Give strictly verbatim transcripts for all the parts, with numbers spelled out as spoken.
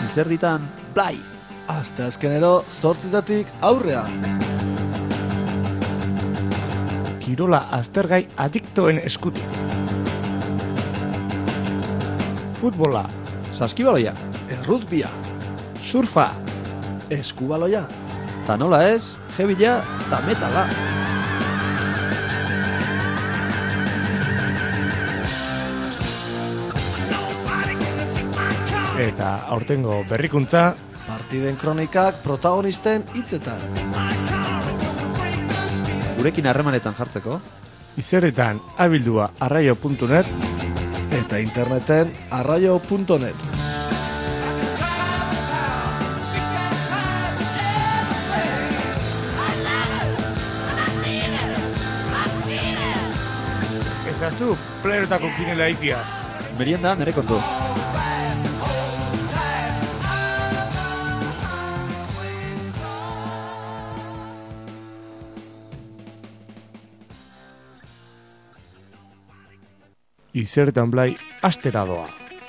Izerditan, Blai! Asteazkenero zortzitatik aurrea. Kirola aztergai adiktoen eskutik. Futbola, Saskibaloia, Errutbia, surfa, Eskubaloia, ta nola ez, jebila ta metala. eta aurtengo berrikuntza, partiden kronikak protagonisten hitzetan. Gurekin harremanetan jartzeko, Izerditan abildua arraio puntu net, Eta interneten arraio puntu net. ezaztu playerotako kinela itiaz. merienda nere kontu. Izerditan Blai astera doa.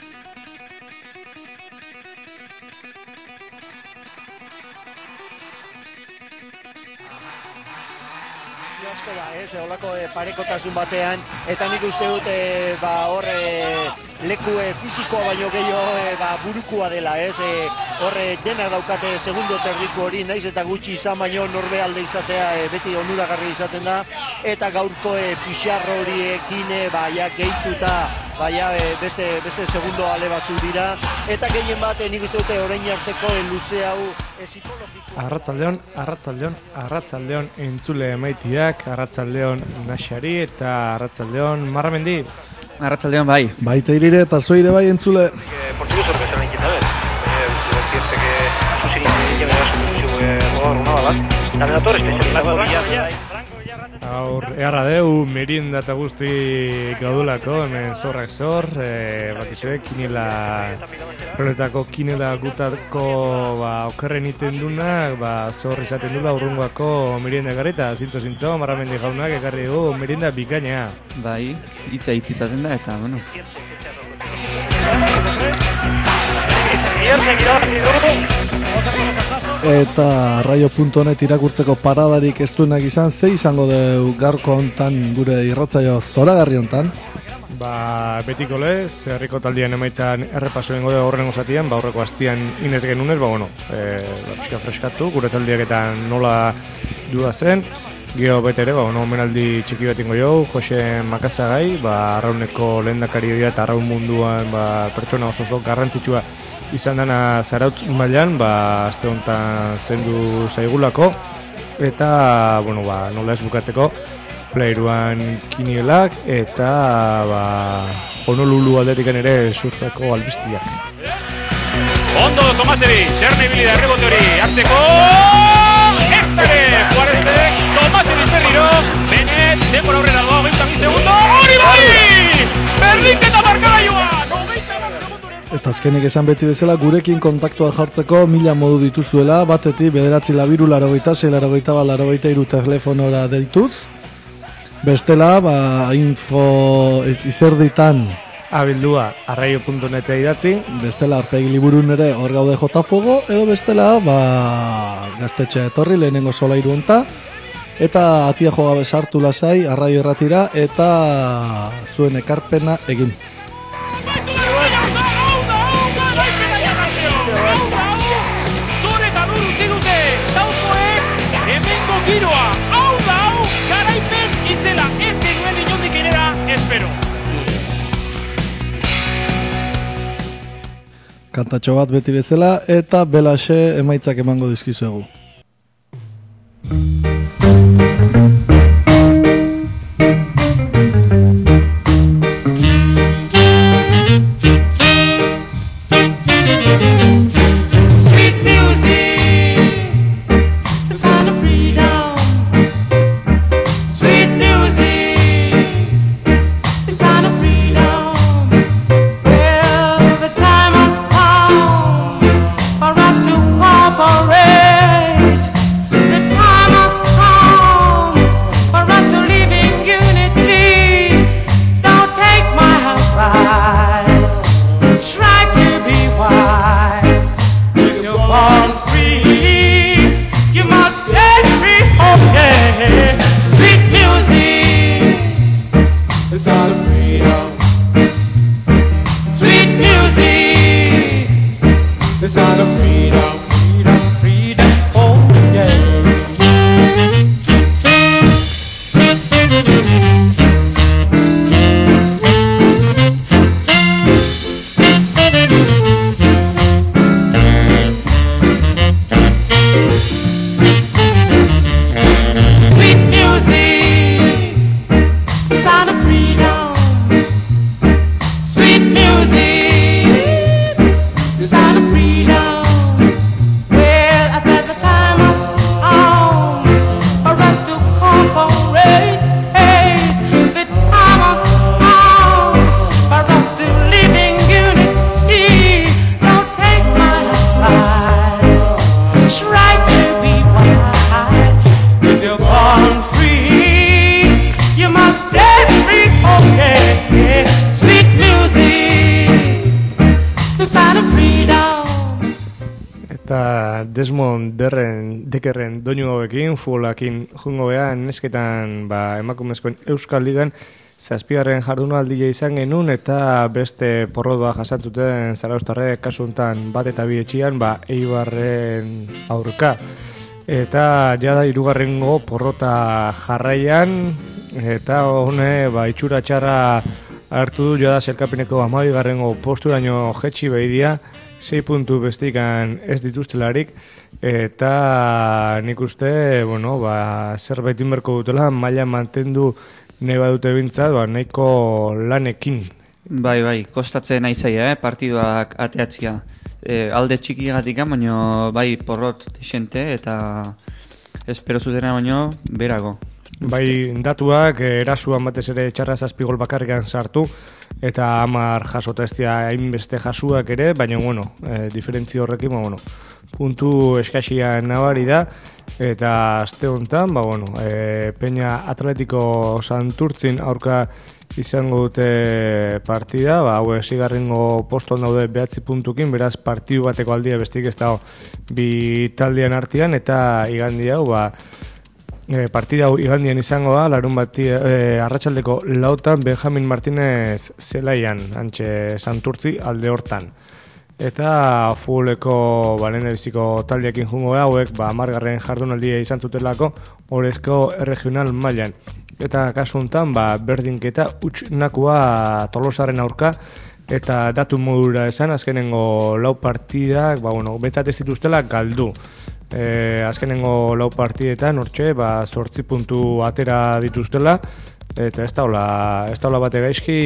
Asko da, ez, holako e, parekotasun batean, eta nik uste dut e, ba, hor e, leku e, fisikoa baino gehiago e, ba, burukua dela, ez, e, hor e, denak daukate segundo terdiko hori, naiz eta gutxi izan baino norbe alde izatea e, beti onuragarri izaten da, eta gaurko e, pixarro horiekin e, ba, ja, gehituta, ba, ja, e, beste, beste segundo ale batzu dira, eta gehien bat e, nik uste dute orain arteko e, luze hau e, psikologiko. Arratzaldeon, arratzaldeon, arratzaldeon entzule maitiak, arratzaldeon Naxari eta arratzaldeon Marramendi. Arratsaldeon bai. Baita irire eta zoire bai entzule. Por qué eso que se inquieta ver. Eh, decirte que tú sí que me das mucho jugador una bala. También a Torres que se la va Aur, eharra deu, merienda eta guzti gaudulako, hemen zorrak zor, e, bakizue, kinela, planetako kinela gutako, ba, okerren iten duna, ba, zor izaten dula urrungoako merienda egarri, eta zintzo-zintzo, Marramendi jaunak ekarri dugu merienda bikaina. Bai, hitza hitz izaten da, eta, bueno. Eta arraio puntu net irakurtzeko paradarik ez duenak izan, ze izango deu garko hontan gure irratzaio zoragarri hontan? Ba, betiko lez, herriko taldean emaitzan errepaso ingo dugu horrengo zatian, ba, horreko hastian inez genunez, ba, bueno, e, ba, pixka freskatu, gure taldeak eta nola duda zen, geho bete ere, ba, bueno, omenaldi txiki bat ingo jau, Jose Makazagai, ba, arrauneko lehendakari dira eta arraun munduan, ba, pertsona oso oso garrantzitsua izan dana Zarautz mailan, ba, aste honetan zendu zaigulako, eta, bueno, ba, nola ez bukatzeko, Playruan kinielak, eta, ba, Honolulu aldetiken ere surfeko albiztiak. Ondo Tomaseri, txerne ibili da errebote hori, hartzeko, eztare, Juarezek, Tomaseri berriro, Benet, denbora aurrera doa, hogeita bi segundo, hori bai! Berdinketa markagailua! Eta azkenik esan beti bezala gurekin kontaktua jartzeko mila modu dituzuela, batetik bederatzi labiru larogeita, sei larogeita bat, larogeita iru telefonora deituz. Bestela, ba, info ez izerditan abildua arraio puntu net idatzi. Bestela, arpegi liburun ere hor gaude jotafogo, edo bestela, ba, gaztetxe etorri lehenengo solairu honta, eta atia jogabe sartu lasai, arraio erratira, eta zuen ekarpena egin. Giroa, hau da hau, garaipen itzela, ez genuen inondik inera, espero. Kantatxo bat beti bezala, eta belaxe emaitzak emango dizkizuegu. For us to cooperate. Desmond Derren Dekerren doinu hauekin, futbolakin jungo behan, nesketan ba, emakumezkoen Euskal Ligan zazpigarren jardunaldia izan genuen eta beste porrodoa jasantzuten Zarauztarrek kasu honetan bat eta bi etxian ba, Eibarren aurka. Eta jada hirugarrengo porrota jarraian eta hone ba, itxura txarra hartu du jada zelkapeneko hamabigarrengo posturaino jetxi behidia, sei puntu bestikan ez dituztelarik, eta nik uste, bueno, ba, zerbait inberko dutela, maila mantendu nahi badute bintzat, ba, nahiko lanekin. Bai, bai, kostatzen nahi zaia, eh, partiduak ateatzia. E, alde txikigatik, baino bai porrot desente eta espero zutena baino berago. Bai, datuak erasuan batez ere txarra zazpi gol bakarrikan sartu eta hamar jasota ez dira hainbeste jasuak ere, baina bueno, e, diferentzia horrekin, ba, bueno, puntu eskaxia nabari da eta aste honetan, ba, bueno, e, Peña Atletiko Santurtzin aurka izango dute partida, ba, hau esigarrengo poston daude behatzi puntukin, beraz partidu bateko aldia bestik ez dago bi taldean artean eta igandi hau, ba, E, partida hau igandian izango da, larun bati e, arratsaldeko lautan Benjamin Martinez zelaian, antxe Santurtzi alde hortan. Eta futboleko balendabiziko taldeekin jungo da, hauek ba, amargarren jardunaldia izan zutelako Orezko regional mailan. Eta kasu honetan, ba, berdinketa utxnakua Tolosaren aurka, eta datu modura esan, azkenengo lau partidak, ba, bueno, betzat ez dituztela galdu. E, azkenengo lau partidetan, hortxe, ba, zortzi puntu atera dituztela, eta ez daula, ez daula bate gaizki,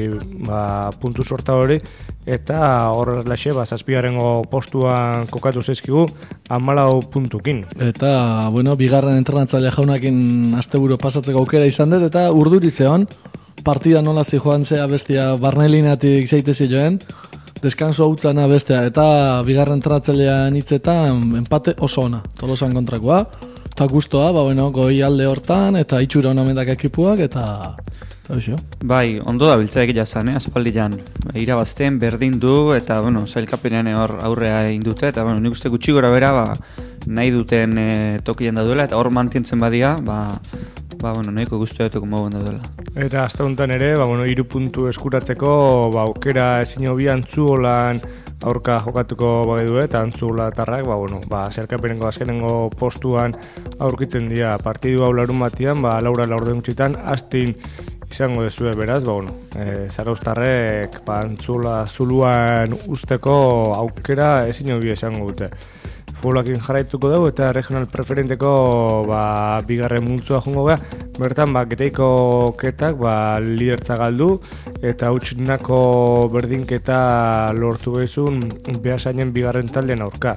ba, puntu sorta hori, eta horrelaxe, ba, zazpigarengo postuan kokatu zaizkigu, hamalau puntukin. Eta, bueno, bigarren entrenatzailea jaunakin asteburu pasatzeko aukera izan dut, eta urduri zeon, partida nola zi joan zea bestia Barnelinatik zeitezi joen, deskanso hautzana bestea, eta bigarren tratzelean hitzetan empate oso ona, Tolosan kontrakoa, eta gustoa, ba, bueno, goi alde hortan, eta itxura hona mendak ekipuak, eta... eta bixo. Bai, ondo da biltza egia zan, eh? Aspaldian irabazten, berdin du, eta, bueno, zailkapenean hor aurrea egin dute, eta, bueno, nik uste gutxi gora bera, ba, nahi duten e, tokian da duela, eta hor mantientzen badia, ba, ba, bueno, nahiko guztu etuko mogun daudela. Eta azta honetan ere, ba, bueno, iru puntu eskuratzeko, ba, aukera ezin hobi Antzuolan aurka jokatuko bagaidu, eta Antzuola tarrak, ba, bueno, ba, zerkapenengo azkenengo postuan aurkitzen dira. Partidu hau larun batian, ba, laura laurden gutxitan, astin izango dezue, beraz, ba, bueno, e, Zarauztarrek, ba, Antzuola zuluan usteko aukera ezin hobi izango dute. Futbolakin jarraituko dugu eta regional preferenteko ba, bigarren multzua jongo gara. Bertan, ba, Geteiko ketak ba, lidertza galdu eta utxinako berdinketa lortu behizun Beasainen bigarren taldean aurka.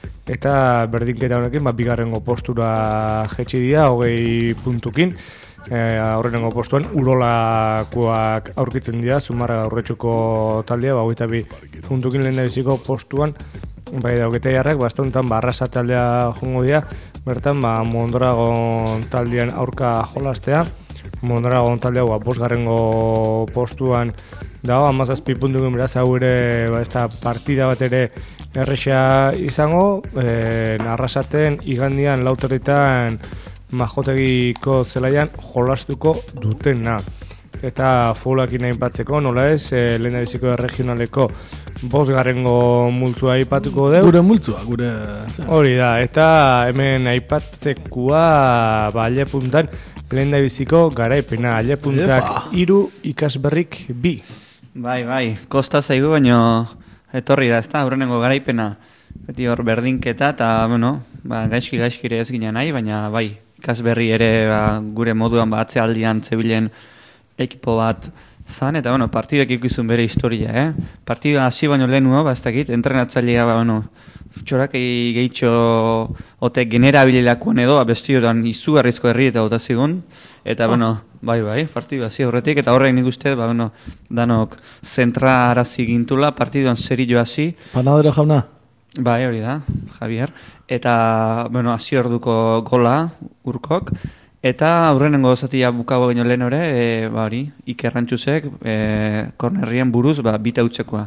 Eta berdinketa honekin ba, bigarrengo postura jetxi dira, hogei puntukin. E, aurrenengo postuan Urolakoak aurkitzen dira, Zumarra aurretxuko taldea, ba, hogeita bi puntukin lehen da biziko postuan. Bai, daukete jarrak, basta honetan, ba, Arrasa taldea jongo dira, bertan, ba, Mondragon taldean aurka jolastea. Mondragon taldea, ba, bosgarrengo postuan dago, hamazazpi puntukin beraz, hau ere, ba, ez da partida bat ere erresa izango, e, Arrasaten igandian lauterritan Majotegiko zelaian jolastuko dutena. Eta futbolakin nahi batzeko, nola ez, e, lehen da biziko regionaleko bosgarrengo multzua aipatuko dugu. Gure multzua, gure... Hori da, eta hemen aipatzekoa ba, alde puntan lehen da biziko garaipena, alepuntak iru, ikasberrik bi. Bai, bai, kosta zaigu, baino etorri da, ez da, aurrenengo garaipena. Beti hor berdinketa, eta, bueno, ba, gaizki-gaizkire ez ginen nahi, baina bai, ikasberri ere ba, gure moduan ba, atzealdian zebilen ekipo bat zan, eta, bueno, partidek ikizun bere historia, eh? Partida hasi baino lehenua, ba, ez dakit, entrenatzailea, ba, bueno, txorakei gehitxo ote generabililakoan edo, bestioran izugarrizko herri eta otazigun, eta, oh. bueno, bai, bai, partidu hasi horretik, eta horrein nik uste, ba, bueno, danok zentra arazi gintula, partiduan zerillo hasi. Panadero jauna? Bai, hori da, Javier. Eta, bueno, hasi orduko gola, urkok, eta aurrenengo zatia bukago baino lehen ore, e, ba hori, ikerrantxuzek, e, kornerrien buruz, ba, bita utzekoa.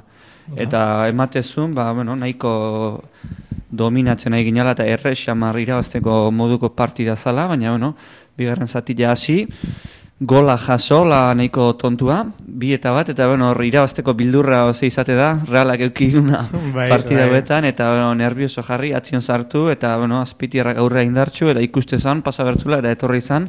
Eta ematezun, ba, bueno, nahiko dominatzen nahi ginala eta erre xamar irabazteko moduko partida zala, baina, bueno, bigarren zatia hasi, gola jaso, la nahiko tontua, bi eta bat, eta, bueno, irabazteko bildurra oze izate da, realak eukiduna bai, partida betan, eta, bueno, nervioso jarri, atzion sartu, eta, bueno, azpitierrak aurrea indartxu, eta ikuste zan, pasa bertzula, eta etorri izan,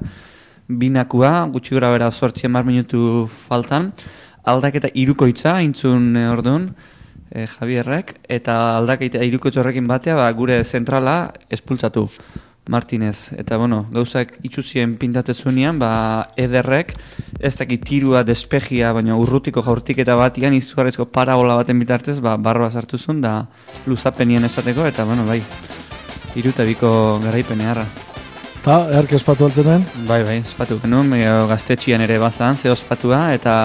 binakua, gutxi gora bera zortzi hamar minutu faltan, aldaketa irukoitza, intzun e, orduan, e, Javierrek, eta aldaketa irukoitza horrekin batea, ba, gure zentrala espultzatu Martinez. Eta, bueno, gauzak itxuzien pintatzezunean, ba, ederrek, ez dakit tirua, despegia, baina urrutiko jaurtiketa batian, izugarrizko parabola baten bitartez, ba, barroa sartuzun, da luzapenien esateko, eta, bueno, bai, irutabiko garaipenearra. Ta, erk espatu altzenen? Bai, bai, espatu genuen, gaztetxian ere bazan, ze ospatua, eta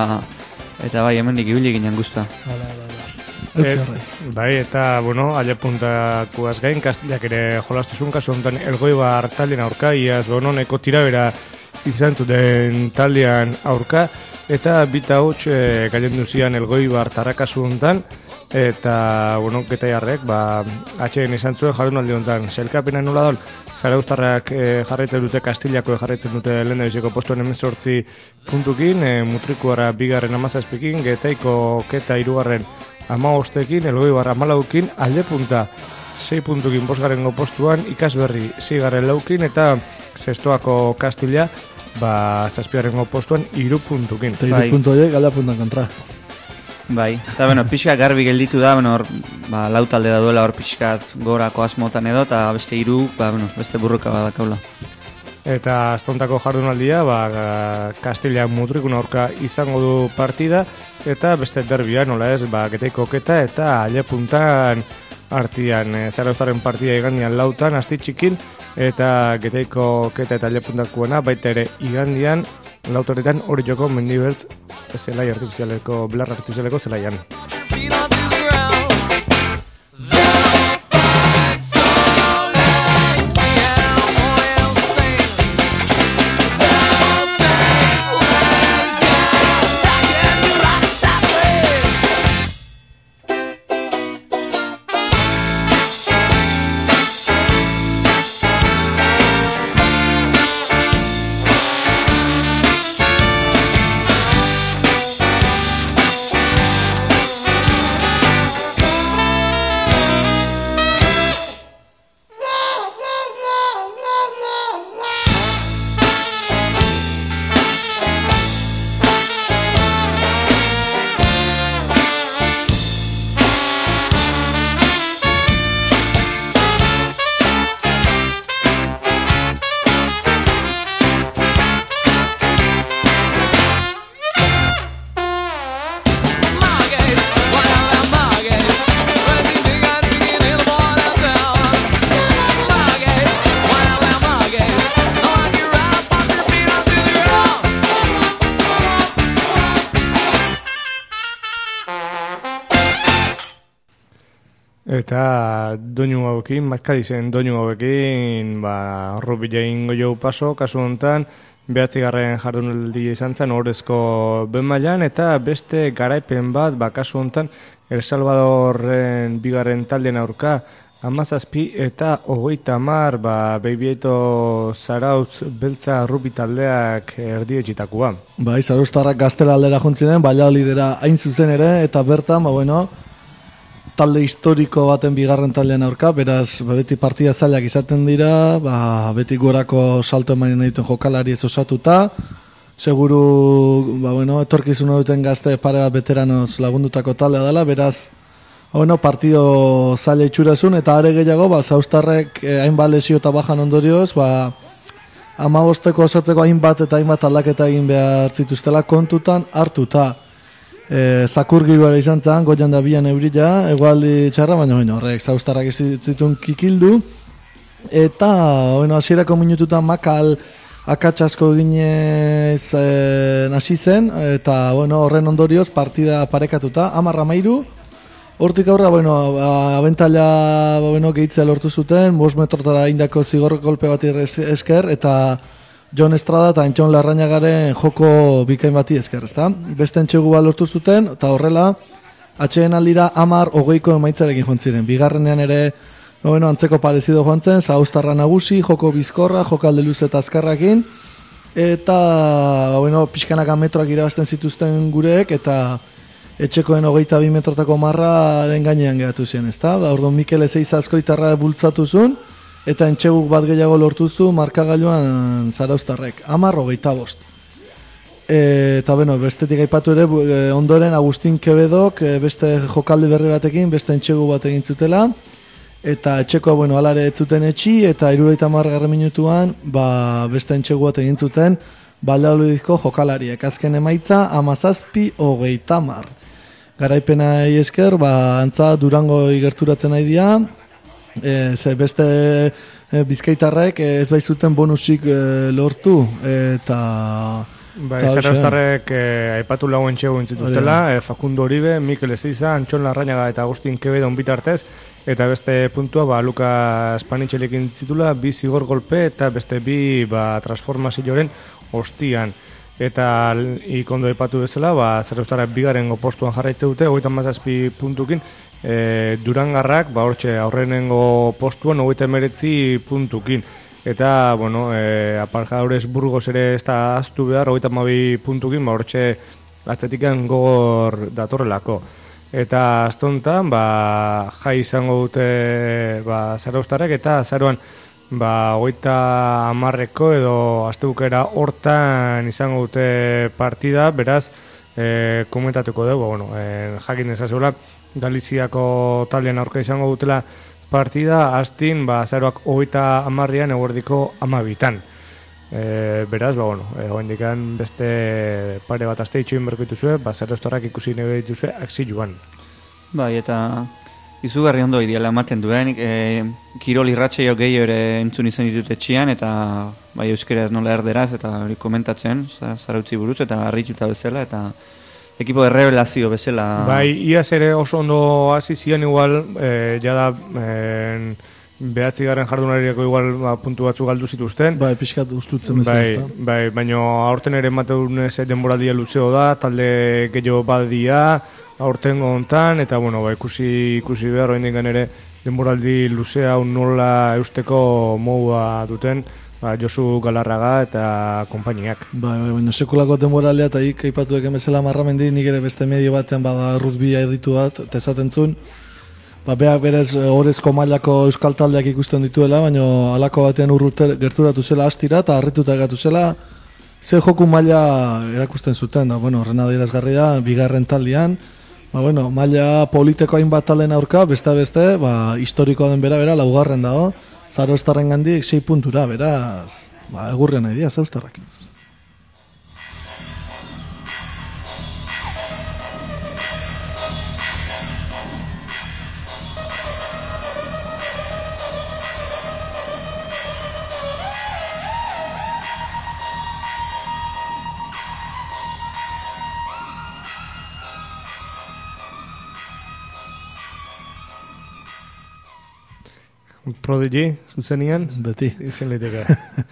eta bai, hemen ikibili ginen guztua. Hala, hala, hala. Et, bai, eta, bueno, alepuntakuaz gain, Kastillak ere jolastuzun, kasu honetan Elgoibar taldean aurka, iaz, bueno, neko tirabera izan zuten taldean aurka, eta bita huts e, gailendu zian Elgoibar tarrakasu honetan, eta, bueno, getaiarrek, ba, atxeen izan zuen jarun alde honetan. Sailkapena nola daun, Zarauztarrak e, jarraitzen dute, Kastillako jarraitzen dute lehen biziko postuan hemezortzi puntukin, e, Mutrikuara bigarren amazazpikin, getaiko keta irugarren amaostekin, Elgoibar amalaukin, aldepunta sei puntukin bosgarrengo postuan, ikasberri zeigarren laukin, eta zestoako Kastilla, ba, zazpigarrengo postuan, iru puntukin. Eta iru puntu horiek aldepuntan kontra. Bai, eta bueno, pixka garbi gelditu da, bueno, hor, ba, lau talde da duela hor pixkat gorako asmotan edo, eta beste hiru, ba, bueno, beste burruka badakaula. Eta astontako jardunaldia, ba, Kastilla Mutrikun aurka izango du partida, eta beste derbia, nola ez, ba, getaiko keta, eta alepuntan artian, e, Zarauztarren partida igandian lautan, astitxikin, eta getaiko keta eta alepuntakuena, baita ere igandian, lautoretan hori joko mendibertz zelai artifizialeko, belar artifizialeko zelaian. Eta doinu hauekin, Matkadizen doinu hauekin, ba, rubila ingo jau paso, kasu honetan, behatzigarren jardunaldi izan zen, horrezko ben mailan, eta beste garaipen bat, ba, kasu honetan, El Salvadorren bigarren talden aurka, hamazazpi eta hogeita hamar, ba, Beibieto Zarautz beltza rubi taldeak erdietxitakoa. Bai, Zarauztarrak Gaztela aldera juntzinen, Valladolidera hain zuzen ere, eta bertan, ba, bueno, talde historiko baten bigarren taldean aurka, beraz beti partida zailak izaten dira, ba, beti gorako salto emanen dituen jokalari ez osatuta, seguru ba, bueno, etorkizuna duten gazte pare bat veteranoz lagundutako taldea dela, beraz bueno, partido zaila itxurazun, eta are gehiago, ba, Zaustarrek eh, hainbat lesio eta bajan ondorioz, ba, hamabosteko osatzeko hainbat eta hainbat aldaketa egin behar zituztela kontutan hartuta. E, zakur giroara izan zen, goian da bian eurila, egualdi txarra, baina bueno, horrek Zaustarrak ez zituen kikildu. Eta, bueno, hasierako minututan makal akatsasko ginez e, nasi zen, eta bueno, horren ondorioz partida parekatuta, hamar hamairu. Hortik aurra, bueno, abentaila bueno, gehitzea lortu zuten, bost metrotara indako zigor golpe bat esker, eta Jon Estrada eta Antxon Larrañagaren joko bikain bati esker, ezta? Beste entxegu bat lortu zuten, eta horrela, atxeen aldira hamar hogeiko emaitzarekin joan ziren. Bigarrenean ere, no, bueno, antzeko parezido joan zen, Zaustarra nagusi, joko bizkorra, jokalde luze eta azkarrakin, eta, bueno, pixkanaka metroak irabazten zituzten gureek, eta etxekoen hogeita bi metrotako marraren gainean geratu ziren, ezta? Ba, orduan Mikel Ezeiza azkoitarra bultzatu zuen, eta entxeguk bat gehiago lortuzu markagailuan Zarauztarrek, hamar hogeita bost. E, eta bueno, bestetik aipatu ere, ondoren Agustin Quebedok beste jokaldi berri batekin, beste entxegu bat egin zutela, eta etxekoa, bueno, alare ez zuten etxi, eta hirurogeita hamargarren minutuan, ba, beste entxegu bat egin zuten, Valladolidiko jokalariek. Azken emaitza, hamazazpi hogeita hamar. Garaipena esker, ba, antza Durango igerturatzen nahi dira, E, ze beste e, bizkaitarrek ez bai zuten bonusik e, lortu eta bai, Zarauztarrek e, aipatu lagu entxegu entzituztela, e, Facundo Oribe, Mikel Ezeiza, Antxon Larrañaga eta Agustin Quevedo bitartez, eta beste puntua ba, Lukas Panitxelekin zitula, bi zigor golpe eta beste bi ba, transformazioaren ostian. Eta ikondo aipatu bezala, ba, Zarauztarrek bigarrengo postuan jarraitze dute, hogeita hamazazpi puntukin, E, Durangarrak, ba, hortxe, aurrenengo postuan hogeita hemeretzi puntukin. Eta, bueno, e, Aparjadores Burgos ere ez da aztu behar, hogeita hamabi puntukin, ba, hortxe, atzetikan gogor datorrelako. Eta aztontan, ba, jai izango dute ba, Zarauztarrek, eta zaroan, ba, hogeita hamarreko edo astebukera hortan izango dute partida, beraz, e, komentatuko dugu, bueno, e, jakin ezazuela, Galiziako taldean aurka izango dutela partida, astin, ba, zaroak hogeita hamarrian eguerdiko amabitan. E, beraz, ba, bueno, e, hoendikan beste pare bat azte itxoin berko dituzue, ba, Zarauztarrak ikusi nire dituzue, akzioan. Bai, eta izugarri ondo ideala ematen duen, e, kirol irratxeio gehiago ere entzun izan ditut etxian, eta bai, euskeraz nola erderaz, eta hori komentatzen, Zarautzi buruz, eta harrituta bezala, eta ekipo de revelazio bezala. Bai, iaz ere oso ondo hasi zian igual, e, jada e, behatzi garen jardunariako igual ba, puntu batzu galdu zituzten. Bai, pixkat ustutzen bezala. Bai, bai, baina aurten ere emateunez denboraldia luzeo da, talde gehiago badia, aurten hontan, eta bueno, ba, ikusi, ikusi behar, oindengan ere denboraldi luzea un nola eusteko moua duten, ba, Josu Galarraga eta konpainiak. Bai, bai, baina sekulako denboraldea eta ik aipatu eken bezala Marramendi, nik ere beste medio batean bada rutbia editu bat, eta esaten zuen, ba, beak berez orezko mailako euskal taldeak ikusten dituela, baina halako batean urruter gerturatu zela astira eta harrituta gatu zela, ze joku maila erakusten zuten, da, bueno, horren adierazgarri da, bigarren taldean, ba, bueno, maila politeko hainbat talen aurka, beste beste, ba, historikoa den bera, bera, laugarren dago, Zarauztarren gandik sei puntura, beraz, ba, egurren nahi dira, Zarauztarrak. Prodigy, zuzenian? Beti. Izen liteke.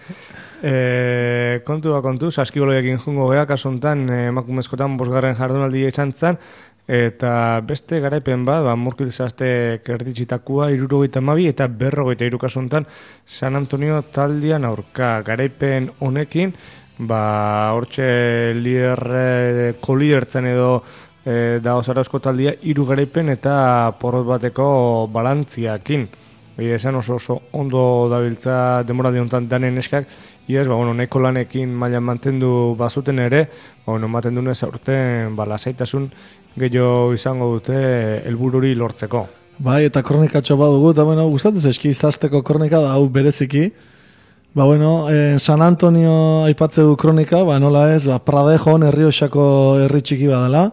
e, kontu da kontu, saskiboloekin jungo geha, kasuntan, emakumezkotan bosgarren jardunaldi izan zen, eta beste garaipen bat, ba, Murkil Zazte kerditxitakua, irurogeita mabi eta berrogeita irukasuntan San Antonio taldean aurka. Garaipen honekin, ba, hortxe lider, kolidertzen edo e, da Zarauzko taldia hiru garaipen eta porrot bateko balantziakin. Egia esan oso oso ondo dabiltza denboraldi honetan danen neskak, iaz, ba, bueno, nahiko lanekin mailan mantendu bazuten ere, ba, bueno, ematen dunez aurten ba, lasaitasun gehiago izango dute helbururi lortzeko. Bai, eta kronikatxo badugu, eta bueno, gustatzen eski izasteko kronika da, hau bereziki. Ba, bueno, eh, San Antonio aipatzeu kronika, ba, nola ez, ba, Pradejon Errioxako herri txiki badala.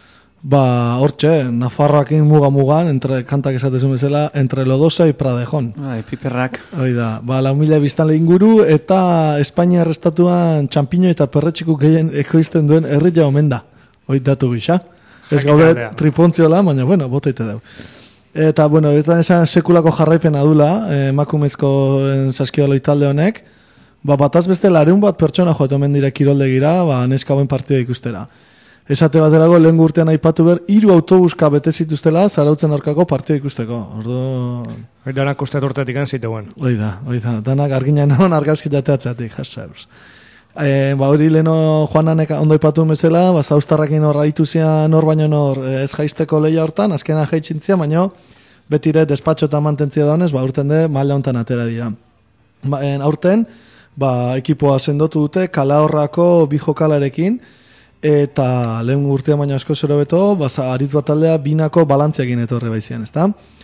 Ba, hortxe, Nafarroakin muga-mugan, entre kantak esatezun bezala, entre Lodosa y Pradejon. Bai, piperrak. Hoi da, ba, lau mila biztanle inguru, eta Espainia estatuan txampiño eta perretxiku gehien ekoizten duen herri ja omen da. Hoi datu gisa. Ez gaude tripontziola, baina, bueno, boteite dau. Eta, bueno, eta esan sekulako jarraipena dula, emakumezko saskibaloi talde honek, ba, bataz beste lareun bat pertsona joetu omen dira kiroldegira, ba, neska hauen partidua ikustera. Esate baterago, lehen urtean aipatu ber, hiru autobuska bete zituztela Zarautzen aurkako partidua ikusteko. Ordu... Hoi danak koste tortetik anziteuen. Hoi da, hoi da, danak arginan egon argazkitateatzeatik, jasauz. E, ba, hori leheno Joananek ondo aipatu bezala, ba, zauztarrakin hor raitu zian hor baino hor ez jaisteko lehia hortan, azkena jaitzintzia, baino betire despatxo eta mantentzia daunez, ba, urten de maila hontan atera dira. Ba, en, aurten, ba, ekipoa sendotu dute Kalahorrako bi jokalarekin, eta lehen urtean baino asko zero beto, ba, aritz bat taldea binako balantziakin etorre baizian, ezta?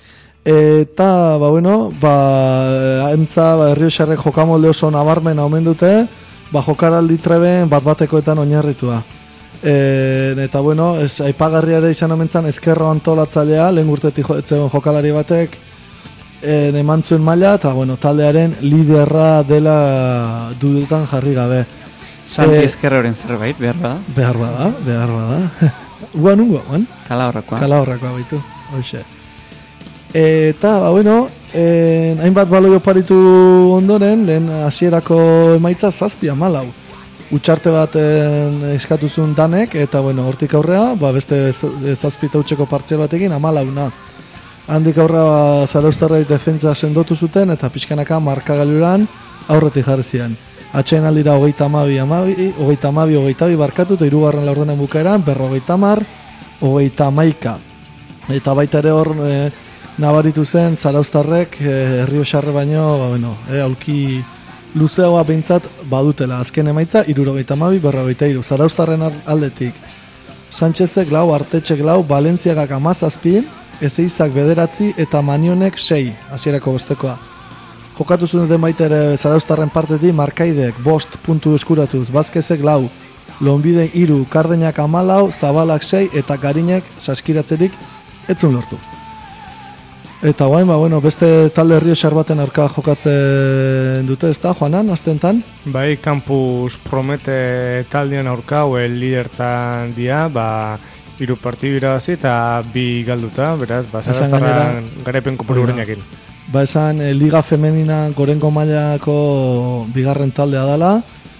Eta, ba, bueno, ba, entza, ba, Errioxarrek jokamolde oso nabarmen omen dute, ba, jokaraldi treben bat batekoetan oinarritua. E, eta, bueno, ez, aipagarriare izan omentzan ezkerro antolatzailea, lehen urtetik jo, jokalari batek e, eman zuen maila, eta, bueno, taldearen liderra dela dudutan jarri gabe. Santi e, ezkerroren zerbait, behar bada? Behar bada, behar bada. Guan ungo, guan? Kalahorrakoa. Kalahorrakoa baitu, hoxe. Eta, ba, bueno, eh, hainbat baloi oparitu ondoren, lehen hasierako emaitza zazpia malau. Utxarte baten eskatuzun danek, eta, bueno, hortik aurrea, ba, beste zazpita utxeko partzial batekin, amalauna. Handik aurrea, ba, Zarauztarrei defentsa sendotu zuten, eta pixkanaka markagailuran aurretik jarri ziren. Atxain aldira hogeita amabi, amabi, hogeita amabi, hogeita bi barkatu, eta hirugarren laurdenen bukaeran, berrogeita mar, hogeita amaika. Eta baita ere hor, e, nabaritu zen, Zarauztarrek, e, Errioxarre baino, ba, bueno, e, aulki luzeagoa behintzat badutela. Azken emaitza, hirurogeita amabi, berrogeita hiru. Zarauztarren aldetik. Sánchezek lau, Artetxek lau, Valentziagak amazazpi, Ezeizak bederatzi, eta Manionek sei, hasierako bostekoa. Jokatu zuen den baita ere Zarauztarren partetik markaidek bost puntu eskuratuz, Bazkezek lau, Lonbiden hiru, Kardenak amalau, Zabalak sei eta Garinek saskiratzerik etzun lortu. Eta guain, ba, bueno, beste talde Errioxar baten aurka jokatzen dute, ez da, Joanan, astentan? Bai, Campus Promete taldean aurka, hue lidertzan dia, ba, hiru partidu irabazi eta bi galduta, beraz, ba, Zarauztarren garaipen kopuru horreinakin. Ba, esan, e, Liga Femenina gorengo mailako bigarren taldea dela,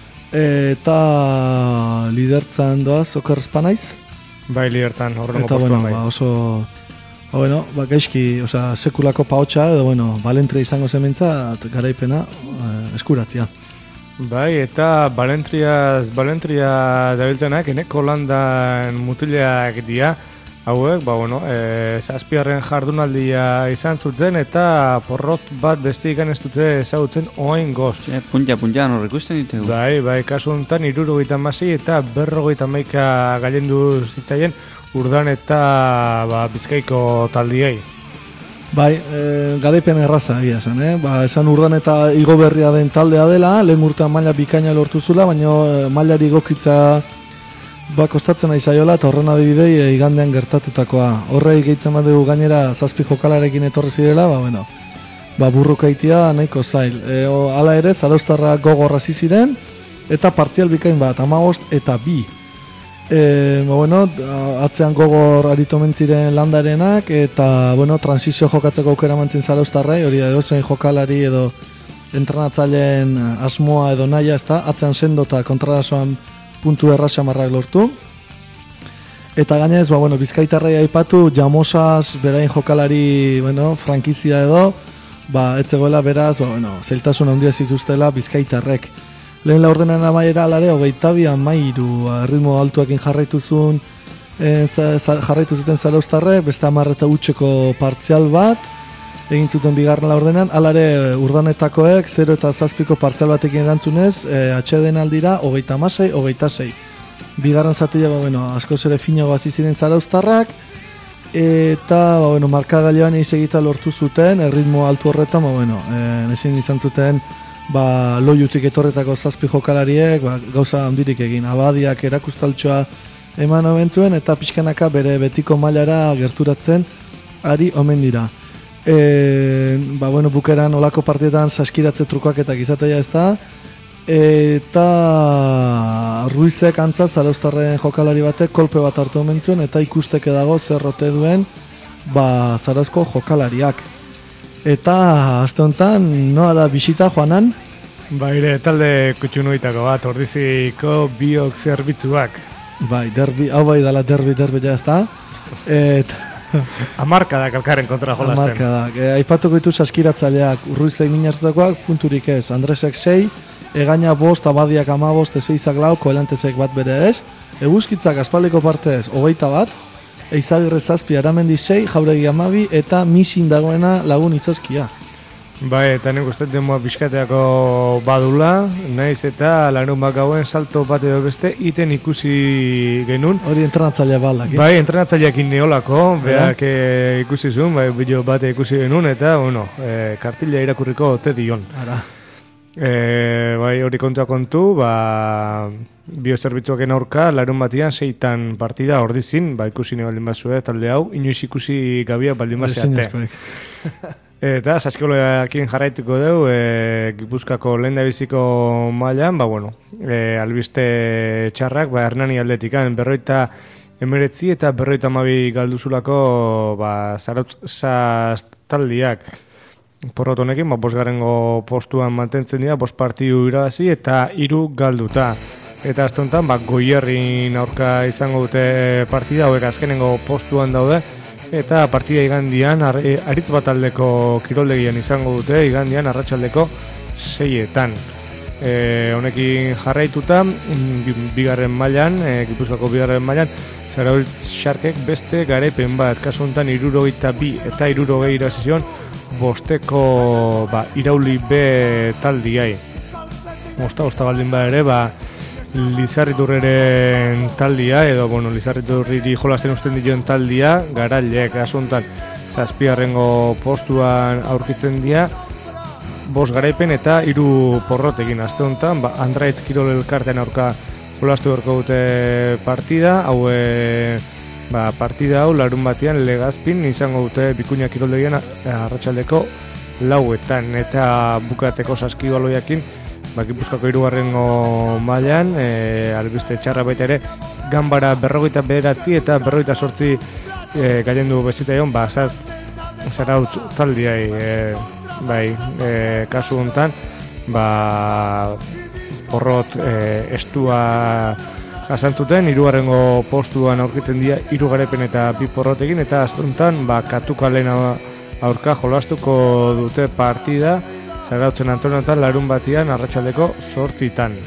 eta lidertzan doaz, oker espanaiz? Bai, lidertzan, horrengo postuan bueno, bai. Ba, oso, ba, bueno, ba, gaizki, osea, sekulako paotxa, edo, bueno, Balentria izango zementzat garaipena eh, eskuratzia. Bai, eta Balentriaz, Balentria dabiltzenak, eneko landan mutileak dia, hauek, ba, bueno, e, zazpiarren jardunaldia izan zuten eta porrot bat bestikan ez dute ezagutzen oain goz. E, puntia, puntia, nor ikusten ditegu. Bai, bai, kasu honetan irurogeita masi eta berrogeita maika gailendu zitzaien Urdan eta ba, Bizkaiko taldiei. Bai, e, garaipen erraza egia esan, eh? Ba, esan Urdan eta igo berria den taldea dela, lehen urtean maila bikaina lortu zula, baina mailari gokitza ba, kostatzen nahi zaiola eta horren adibidei e, igandean gertatutakoa. Horrei gehitzen badugu gainera zazpi jokalarekin etorri zirela, ba, bueno, ba, burrukaitia nahiko zail. E, o, ala ere, Zarauztarra gogorra ziren eta partzial bikain bat, hamabost eta bi. E, ba, bueno, atzean gogor aritu mentziren landarenak eta, bueno, transizio jokatzeko aukera mantzin Zarauztarrai, hori da, edozein jokalari edo entrenatzaileen asmoa edo naia, ez da, atzean sendo eta kontrarasoan puntu errasamarrak lortu. Eta gainez, ba, bueno, Bizkaitarrai aipatu, Jamosas, berain jokalari, bueno, frankizia edo, ba, etzegoela beraz, ba, bueno, zeltasun handia zituztela Bizkaitarrek. Lehen laurdenan amaiera alare, hogeita bi amairu, ritmo altuekin jarraitu zuen e, za, za, jarraitu zuten Zarauztarrek, beste hamar eta utxeko partzial bat, egin zuten bigarren laurdenan, alare urdanetakoek zero eta zazpiko partzial batekin erantzunez, e, atxeden aldira, hogeita hamasei, hogeita sei. Bigarren zatia, ba, bueno, askoz ere finago hasi ziren Zarauztarrak, eta ba, bueno, markagailuan egita lortu zuten, erritmo altu horretan, ba, bueno, e, ezin izan zuten ba, loiutik etorretako zazpi jokalariek ba, gauza handirik egin. Abadiak erakustaltxoa eman omen zuen, eta pixkanaka bere betiko mailara gerturatzen ari omen dira. E, ba, bueno, bukeran olako partietan saskiratze trukoak eta gizatea ez da, eta Ruizek antza Zarauztarren jokalari batek kolpe bat hartu omen zuen, eta ikusteke dago zerrote duen ba, Zarauzko jokalariak. Eta aste honetan noa da bisita joanan? Ba, ire, talde kutxunuitako bat, ordiziko biok zerbitzuak. Bai, derbi, hau bai dala derbi, derbi ja ez da. Eta Amarkadak elkarren kontra jolasten. Amarkadak. E, aipatuko ditu saskiratzaileak, Ruizek minartutakoak punturik ez. Andresek sei, Egaina bost, Abadiak ama bost, Ezeizak lau, Koelantezek bat bere ez. Eguskitzak aspaldiko parte ez, hogeita bat. Eizagirre zazpi, Aramendi sei, Jauregi amabi, eta misin dagoena lagun itzazkia. Bai, eta nik uste demoa bizkateako badula, naiz eta larun bakauen salto bat edo beste iten ikusi genuen. Hori entrenatzailea balak, eh? Bai, entrenatzaileakin neolako, berak e, ikusi zuen, bai, bideo bate ikusi genuen, eta, bueno, e, kartila irakurriko ote dion. Ara. E, bai, hori kontua kontu, ba, biozerbitzuaken aurka, larun batian, seitan partida ordizin, ba, ikusi ne baldin bazue, talde hau, inoiz ikusi gabia baldin bazeate. Eta saskoloekin jarraituko dugu, e, Gipuzkoako lehendabiziko mailan, ba, bueno, e, albiste txarrak, ba, Hernani aldetikan, berroita emeretzi eta berroita amabi galduzulako, ba, Zarautz taldiak. Porrot honekin, ba, bosgarrengo postuan mantentzen dira, bost partidu irabazi eta hiru galduta. Eta aztontan, ba, Goierrin aurka izango dute partida, hauek azkenengo postuan daude, eta partida igandian, aritz bat aldeko kiroldegian izango dute, igandian arratsaldeko seietan. E, honekin jarraituta, bigarren mailan, e, Gipuzkoako bigarren mailan, Zarautz Sharkek beste garaipen bat, kasu honetan hirurogeita bi eta hirurogei irazizion, bosteko ba, irauli be taldiai. Osta, osta baldin ba ere, ba, Lizarriturreren taldia, edo, bueno, Lizarriturriri jolasten usten dioen taldia, garaileek asuntan zazpigarrengo postuan aurkitzen dira, bost garaipen eta hiru porrotekin. Aste honetan, ba, Andraitz Kirol elkartean aurka jolastu berko dute partida, hau e, ba, partida hau larun batean Legazpin izango dute Bikuña kiroldegian arratsaldeko lauetan, eta bukatzeko saskibaloiakin ba, Gipuzkoako hirugarrengo mailan, e, albiste txarra baita ere, Ganbara berrogeita bederatzi eta berrogeita sortzi e, gailendu bezitaion, ba, Zarautz taldiai, e, bai, e, kasu honetan, ba, porrot e, estua jasantzuten, hirugarrengo postuan aurkitzen dira hiru garaipen eta bi porrotekin, eta aztuntan, ba, Katukalen aurka jolastuko dute partida, Zarautzen Antoniotan larun batian arratsaldeko zortzitan.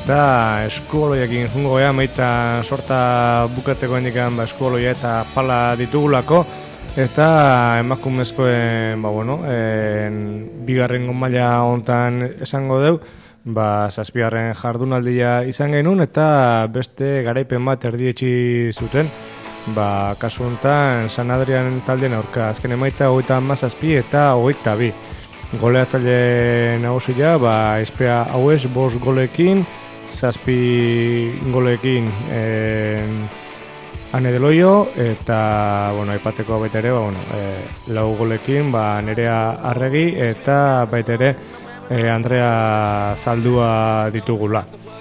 eta eskuoloiekin jungo gea, maitza sorta bukatzeko hendikan ba, eskuoloia eta pala ditugulako, eta emakumezkoen, ba, bueno, en, bigarren maila hontan esango deu, ba, zazpigarren jardunaldia izan genuen, eta beste garaipen bat erdietxi zuten, ba, kasu honetan San Adrian taldean aurka, azken emaitza hogeita hamazazpi eta hogeita bi. Goleatzaile nagusia, ba, espea hauez, bost golekin, zazpi golekin en, Ane Deloio, eta, bueno, aipatzeko baita ere, ba, bueno, e, lau golekin, ba, Nerea Arregi, eta baita ere, e, Andrea Zaldua ditugula.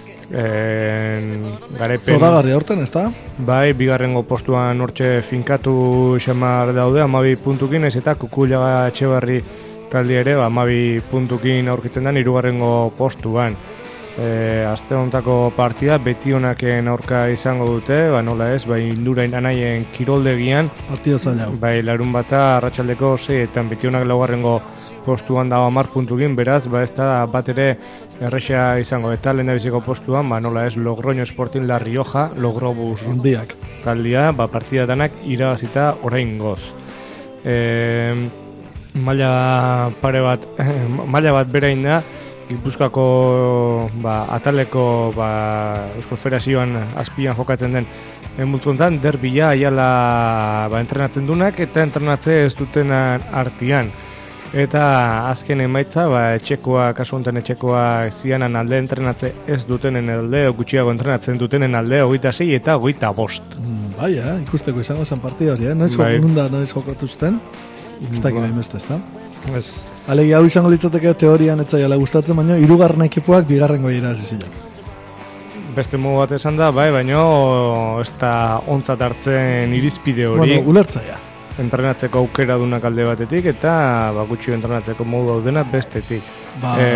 Garaipen zoragarri aurten, ez da? Bai, bigarrengo postuan hortxe finkatu xamar daude, amabi puntukin, ez eta Kukulaga Etxebarri talde ere, ba, amabi puntukin aurkitzen den, hirugarrengo postuan. E, Aste hontako partida beti honaken aurka izango dute, ba, nola ez, bai, Indurain anaien kiroldegian. Partida zaila. Bai, larun bata arratsaldeko seietan beti honak laugarrengo postuan dago hamar puntukin, beraz, ba, ez da bat ere erresa izango, eta lehendabiziko postuan, ba, nola ez, Logroño Sporting La Rioja, Logrobus handiak taldia, ba, partida danak irabazita orain goz. E, maila pare bat, maila bat berain da, Gipuzkoako ba, ataleko ba, Eusko Federazioan azpian jokatzen den multzontan, derbila aiala ba, entrenatzen dunak eta entrenatze ez dutenan artian. Eta azken emaitza, ba, etxekoa, kasu honetan etxekoa zianan alde entrenatze ez dutenen alde, gutxiago entrenatzen dutenen alde, hogeita sei eta hogeita bost. Mm, bai, eh? Ikusteko izango zen partida hori, eh? Noiz bai. Nunda, noiz jokatu zuten? Ez dakik ba. Baimeste, ez da? Ez. Alegi hau izango litzateke teorian etzaiala gustatzen, baina hirugarren ekipoak bigarrengo irabazi ziren. Beste modu bat esan da, bai, baina ez da ontzat hartzen irizpide hori. Bueno, ulertzaia. Entrenatzeko aukera dunak alde batetik eta ba, gutxi entrenatzeko modu daudena bestetik. Ba, e,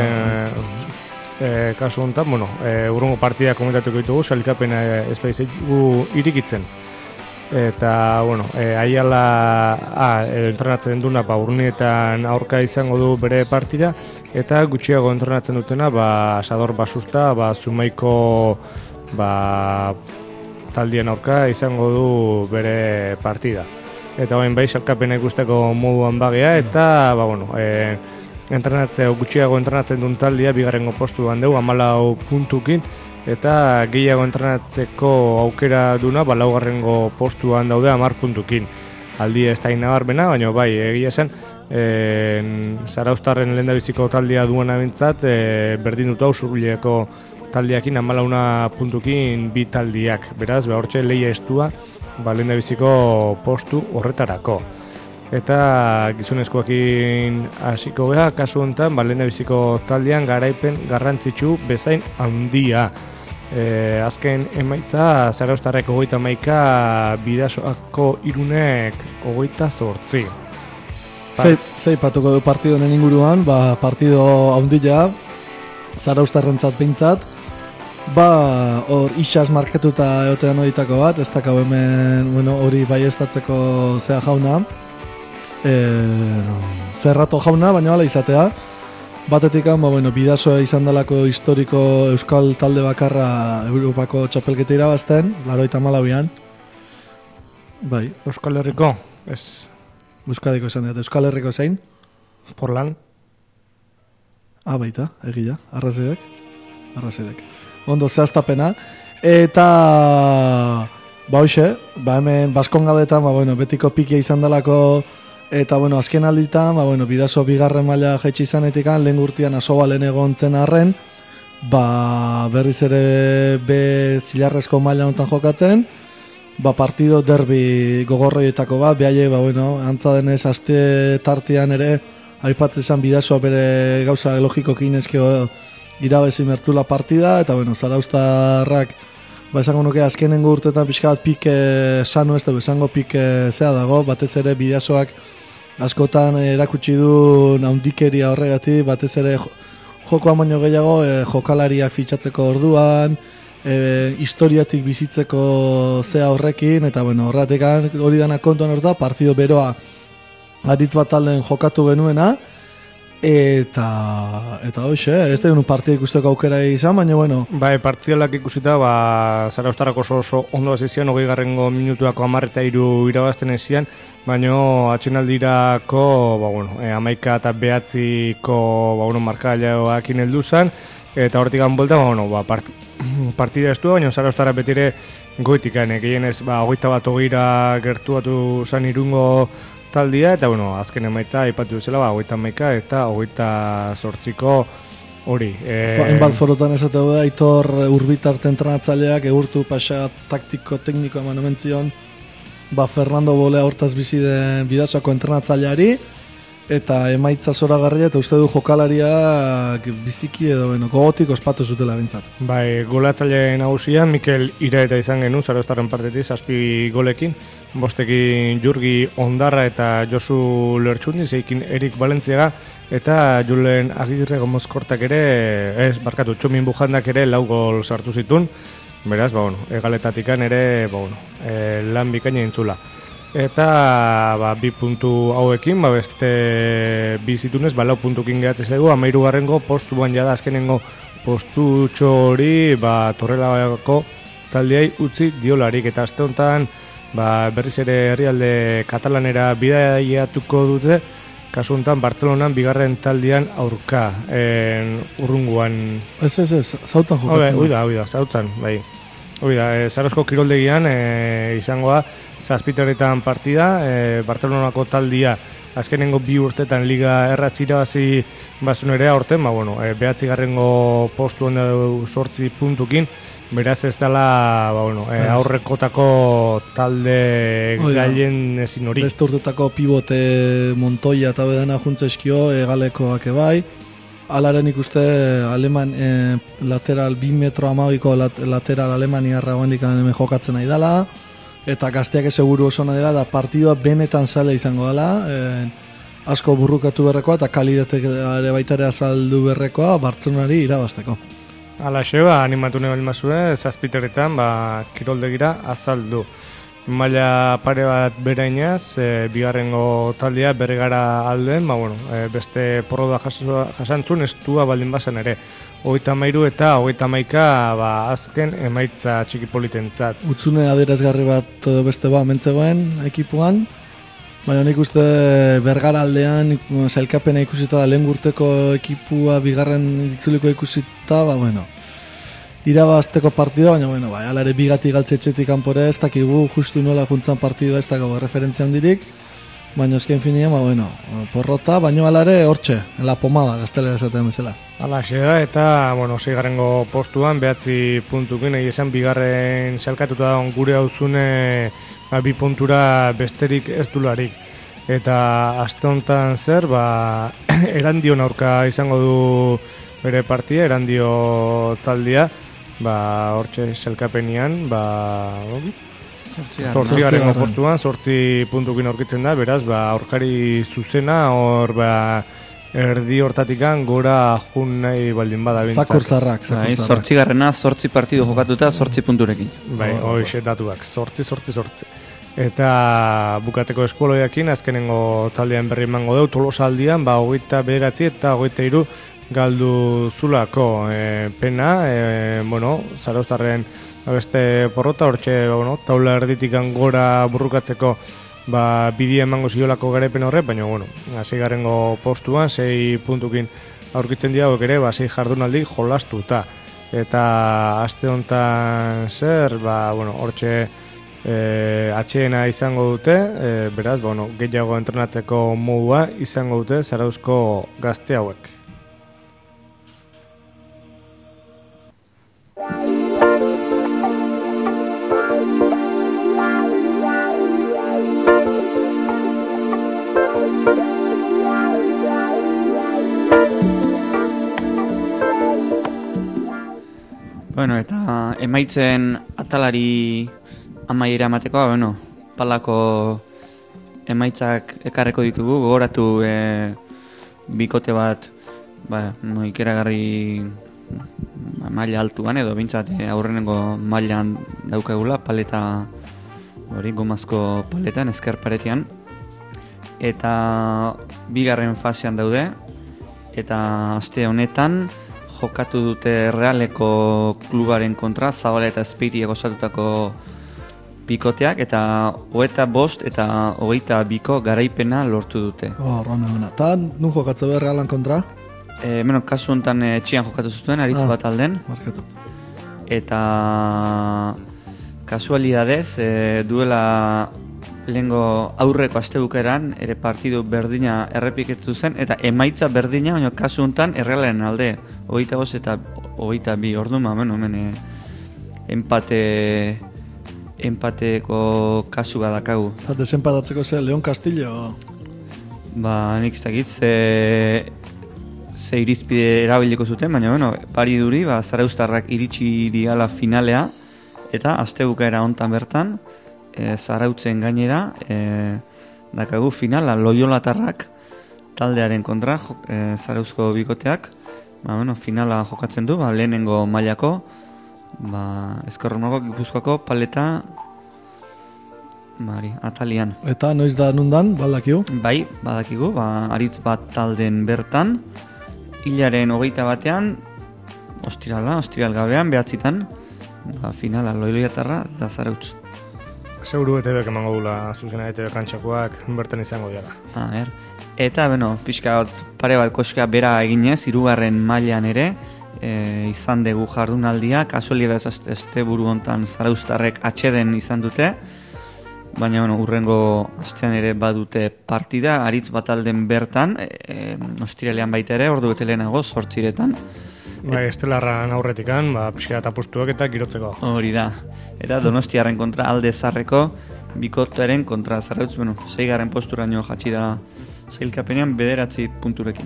e, kasu honetan, bueno, e, urrungo partida komentatuko ditugu, sailkapena ez baizigu irikitzen. Eta, bueno, e, aiala ah, entrenatzen duna ba, urnietan aurka izango du bere partida, eta gutxiago entrenatzen dutena, ba, Sador Basusta, ba, Zumaiko ba, taldien aurka izango du bere partida. Eta bain bai salkapena ikusteko moduan bagea, eta ba, bueno, e, entrenatzea, gutxiago entrenatzen duen taldia bigarrengo postuan dugu, hamalau puntukin, eta gehiago entrenatzeko aukera duna, ba, laugarrengo postuan daude hamar puntukin. Aldi ez da inabarbena, baina bai, egia zen, e, Zarauztarren lehendabiziko taldia duena bintzat, e, berdin dut hau Zurbileko taldiakin hamalauna puntukin bi taldiak. Beraz, ba, hortxe lehia estua, ba, lehendabiziko postu horretarako. Eta gizonezkoekin hasiko geha, kasu honetan, ba, lehendabiziko taldean garaipen garrantzitsu bezain handia. E, azken emaitza, Zarauztarrek hogeita hamaika, Bidasoako Irunek hogeita zortzi. Zei, zei patuko du partido honen inguruan, ba, partido handia, Zarauztarrentzat behintzat, ba, hor isaz marketuta egotean horietako bat, ez dakau hemen, bueno, hori bai estatzeko zea jauna, e, zerrato jauna, baina hala izatea, batetik ba, bueno, Bidasoa izan dalako historiko euskal talde bakarra Europako txapelketa irabazten, laroita malauian, bai. Euskal Herriko, ez. Euskadiko esan dut, Euskal Herriko zein? Porlan. Ah, baita, egia, arrazedek, arrazedek. Ondo zehaztapena, eta ba hoxe, ba hemen Baskongadetan, ba bueno, betiko pikia izan dalako, eta bueno, azken alditan, ba bueno, Bidaso bigarren maila jaitsi izanetik lehen urtean asoba lehen egontzen arren, ba berriz ere be zilarrezko maila honetan jokatzen, ba partido derbi gogorroietako bat, behaiek, ba bueno, antza denez aste tartean ere, aipatzen zen Bidasoa bere gauza logikokin ezkeo irabezi mertzula partida, eta bueno, Zarauztarrak, ba esango nuke azkenengo urtetan pixka bat pik sano ez dugu, esango pik zea dago, batez ere Bidasoak askotan erakutsi du naundikeria horregatik, batez ere jokoan baino gehiago e, jokalariak fitxatzeko orduan, e, historiatik bizitzeko zea horrekin, eta bueno, horretik hori dana kontuan hor da, partido beroa aritz bat talden jokatu genuena, Eta, eta hoxe, ez da un partida ikusteko aukera izan, baina bueno. Bai, partzialak ikusita, ba, Zarauztarrak oso oso ondo hasi zian, hogei garrengo minutuako hamar eta hiru irabazten ezian, baina atxenaldirako, ba, bueno, e, hamaika eta behatziko, ba, bueno, markailaoakin heldu zen, eta hortik ganbolta, ba, bueno, ba, part, partida ez du, baina Zarauztarrak betire goitikan, gehienez, ba, hogeita bat hogeira gertuatu zen Irungo taldia, eta bueno, azken emaitza aipatu duzela, ba, hogeita hamaika eta hogeita zortziko hori. Hainbat forotan esateu da, Aitor Urbitarte entrenatzaileak egurtu pasa taktiko tekniko eman omentzion, ba, Fernando Bolea hortaz bizi den Bidasoko entrenatzaileari, eta emaitza zoragarria, eta uste du jokalariak biziki edo bueno, gogotik ospatu zutela bintzat. Bai, golatzaile nagusia Mikel Iraeta izan genuen, Zarauztarren partetik, zazpi golekin, bostekin Jurgi Ondarra eta Josu Lertxundi, zeikin Erik Valentziaga, eta Julen Agirre Gomozkortak ere, ez, barkatu, Txomin Bujandak ere lau gol sartu zitun, beraz, ba, bueno, egaletatikan ere, ba, bueno, e, lan bikaina intzula. Eta ba, bi puntu hauekin, ba, beste bi zitunez, ba, lau puntukin gehatzen zaigu, hamairu garrengo postuan jada azkenengo postutxo hori, ba, Torrelako taldeai utzi diolarik, eta aste honetan ba, berriz ere herrialde katalanera bidaiatuko dute, kasu honetan Bartzelonan bigarren taldean aurka, en, urrunguan. Ez, ez, ez, zautzan jokatzen. Hoi da, hoi da, zautzan, bai. Hoi da, e, Zarozko kiroldegian e, izangoa zazpiterretan partida, e, Bartzelonako taldia azkenengo bi urtetan liga erratzira bazi bazun ere aurten, ba, bueno, e, behatzi garrengo postu onda sortzi puntukin, beraz ez dela ba, bueno, e, aurrekotako talde gaien ezin hori. Beste urtetako pivote Montoya eta bedena juntzeskio, egalekoak ebai, alaren ikuste aleman, e, lateral bi metro amabiko lat, lateral alemaniarra guendik hemen jokatzen nahi dela, eta gazteak seguru oso nahi dela, da partidua benetan zale izango dela, e, asko burrukatu berrekoa eta kalidatek ere baitare azaldu berrekoa Bartzelonari irabazteko. Hala xeba, animatu nahi balmazue, zazpiteretan, ba, kiroldegira azaldu. Maila pare bat berainaz, e, bigarrengo taldea berregara alden, ba, bueno, e, beste porroda jasantzun estua baldin bazan ere. Hogeita mairu eta hogeita maika ba, azken emaitza txikipolitentzat. Utzune aderazgarri bat beste ba mentzegoen ekipuan, baina nik uste Bergara aldean sailkapena ikusita da lehen urteko ekipua bigarren itzuliko ikusita, ba bueno, irabazteko partidua, baina bueno, bai, alare bigati galtzetxetik kanpore ez dakigu justu nola juntzan partidua ez dago referentzia handirik, baina ezken finean, ba bueno, porrota, baina alare hortxe, en la pomada, gaztelera esaten bezala. Hala, da, eta, bueno, seigarrengo postuan, behatzi puntukin, egin esan, bigarren salkatuta dagoen gure hauzune ba, bi puntura besterik ez dularik. Eta aste honetan zer, ba, Erandion aurka izango du bere partia, Erandio taldia, ba, hortxe salkapenian, ba, zortzigarrengo postuan, zortzi puntukin aurkitzen da, beraz, ba, aurkari zuzena, hor, ba, erdi hortatikan gora jun nahi baldin bada bintzak. Zakur zarrak, zakur zarrak. Zortzi garrena, zortzi partidu jokatuta, zortzi punturekin. Bai, oh, hoxe datuak, zortzi, zortzi, zortzi. Eta bukatzeko eskoloiakin, azkenengo taldean berri emango deu, Tolosa aldian, ba, hogeita bederatzi eta hogeita hiru galdu zulako e, pena, e, bueno, Zarauztarren beste porrota, hortxe, bueno, taula erditikan gora burrukatzeko ba, bidia emango ziolako garepen horre, baina, bueno, seigarrengo postuan, sei puntukin aurkitzen dira, ere, ba, sei jardunaldi jolastuta. Eta aste honetan zer, ba, bueno, hortxe e, atxeena izango dute, e, beraz, ba, bueno, gehiago entrenatzeko modua izango dute Zarauzko gazte hauek. Bueno, eta emaitzen atalari amaiera emateko, bueno, palako emaitzak ekarreko ditugu, gogoratu e, bikote bat, ba, no, ikeragarri maila altuan edo bintzat e, aurrenengo mailan daukagula, paleta hori gomazko paletan, ezker paretean, eta bigarren fasean daude, eta aste honetan jokatu dute Realeko klubaren kontra, Zabala eta Azpeitiak osatutako bikoteak, eta hogeita bost eta hogeita biko garaipena lortu dute. Oh, rona, rona. Eta nun jokatze behar Realan kontra? E, bueno, kasu honetan e, txian jokatu zuten, aritz ah, bat alden. Markatu. Eta kasualidadez, e, duela lehengo aurreko astebukeran ere partidu berdina errepiketu zen, eta emaitza berdina, baina kasu honetan Errealaren alde, hogeita bost eta hogeita bi orduma, bueno, hemen e, empate, empateko kasu badakagu. Eta desenpatatzeko ze, Leon Castillo? Ba, nik ez dakit, ze, ze irizpide erabiliko zuten, baina, bueno, pari duri, ba, zarauztarrak iritsi diala finalea, eta astebukaera hontan bertan, e, zarautzen gainera, e, dakagu finala Loiolatarrak taldearen kontra, jo, e, zarauzko bikoteak, ba, bueno, finala jokatzen du, ba, lehenengo mailako, ba, Ezkerronako Gipuzkoako paleta, bari, atalian. Eta noiz da nundan, baldakigu? Bai, badakigu, ba, aritz bat talden bertan, hilaren hogeita batean, ostirala, ostiral gabean, behatzitan, ba, finala Loiolatarra eta Zarautz. Seguru E T Bek emango dula zuzena E T B kantxakoak bertan izango dira. Ah, er. Eta, bueno, pixka pare bat koska bera eginez, hirugarren mailan ere, e, izan dugu jardunaldia, kasualidadez este buru hontan Zarauztarrek atxeden izan dute, baina, bueno, urrengo astean ere badute partida, aritz bat alden bertan, e, e, ostiralean baita ere, ordu bete lehenago, zortziretan. Bai, estelarran aurretikan, ba, pixka eta postuak eta girotzeko. Hori da. Eta Donostiarren kontra Alde Zarreko bikotearen kontra Zarautz, bueno, seigarren posturaino jatsi da sailkapenean bederatzi punturekin.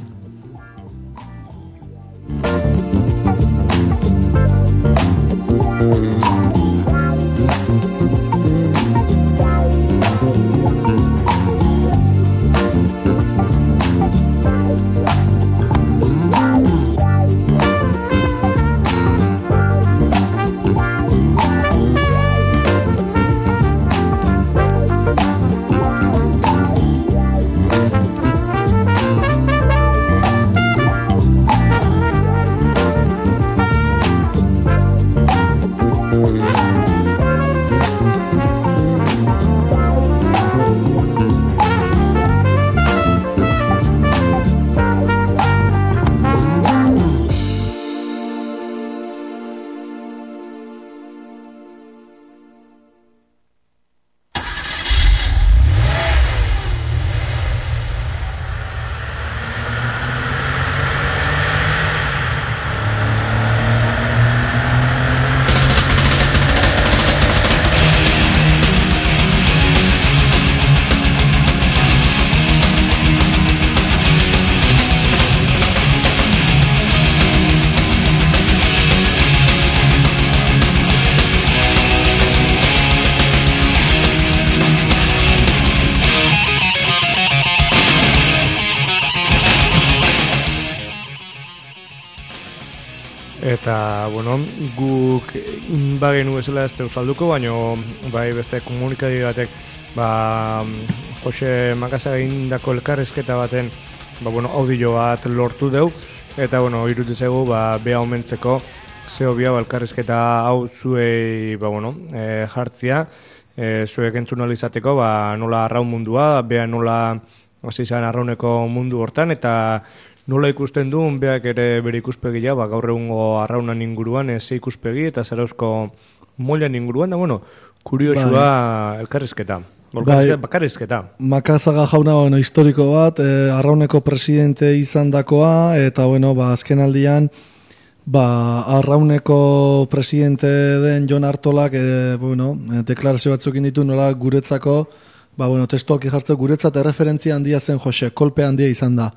Eta, bueno, guk bagenu bezala ez teuzalduko, baina bai beste komunikadi batek, ba, Jose Makasa egindako elkarrizketa baten, ba, bueno, audio bat lortu deu, eta, bueno, irutizegu, ba, beha omentzeko, zeo bia, ba, elkarrizketa hau zuei, ba, bueno, e, jartzia, e, zuek entzunalizateko, ba, nola arraun mundua, beha nola hasi izan arrauneko mundu hortan, eta nola ikusten duen, beak ere bere ikuspegia, ba, gaur egungo arraunan inguruan ez ikuspegi eta Zarauzko moilan inguruan, da, bueno, kuriosua bai. Elkarrizketa. Bai. Bakarrizketa. Makazaga jauna, bueno, historiko bat, eh, arrauneko presidente izan dakoa, eta, bueno, ba, azken aldian, ba, arrauneko presidente den Jon Artolak, eh, bueno, deklarazio batzukin ditu nola guretzako, ba, bueno, testualki jartzeko guretzat erreferentzia handia zen Jose, kolpe handia izan da.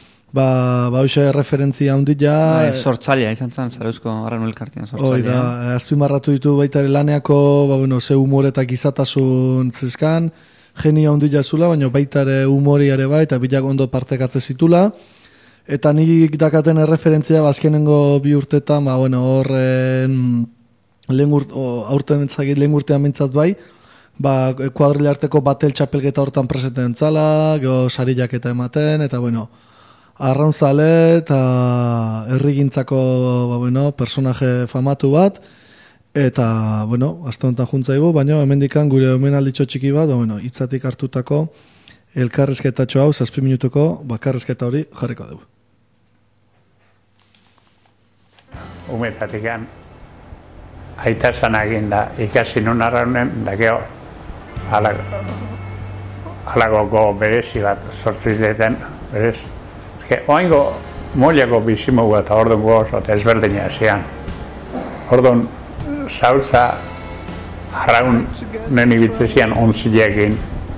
Ba, ba hoxe referentzia handia. Bai, sortzailea izan zen Zarauzko arraun elkartean sortzailea. Hoi da, azpimarratu ditu baita ere laneako, ba, bueno, ze humore eta gizatasun zizkan, genio handia zula, baina baita ere humori ere bai, eta bilak ondo partekatze zitula. Eta nik dakaten erreferentzia, bazkenengo bi urtetan, ba, bueno, horren lehen urt, aurten mentzakit lehen urtean mentzat bai, ba, kuadrila arteko batel txapelketa hortan presenten entzala, geho sarilak eta ematen, eta bueno, arraunzale eta herrigintzako ba, bueno, personaje famatu bat, eta, bueno, aste honetan juntzaigu, baina hemendikan gure omenalditxo txiki bat, ba, bueno, hitzatik hartutako elkarrizketatxo hau, zazpi minutuko bakarrizketa hori jarriko dugu. Umetatik aita esan egin da, ikasi nun arraunen, da geho, halagoko berezi bat sortziz deten, berez. Ezke, oaingo moliako bizimugu eta orduan oso eta ezberdina zian. Orduan, zautza arraunen ibitzezian ontzilekin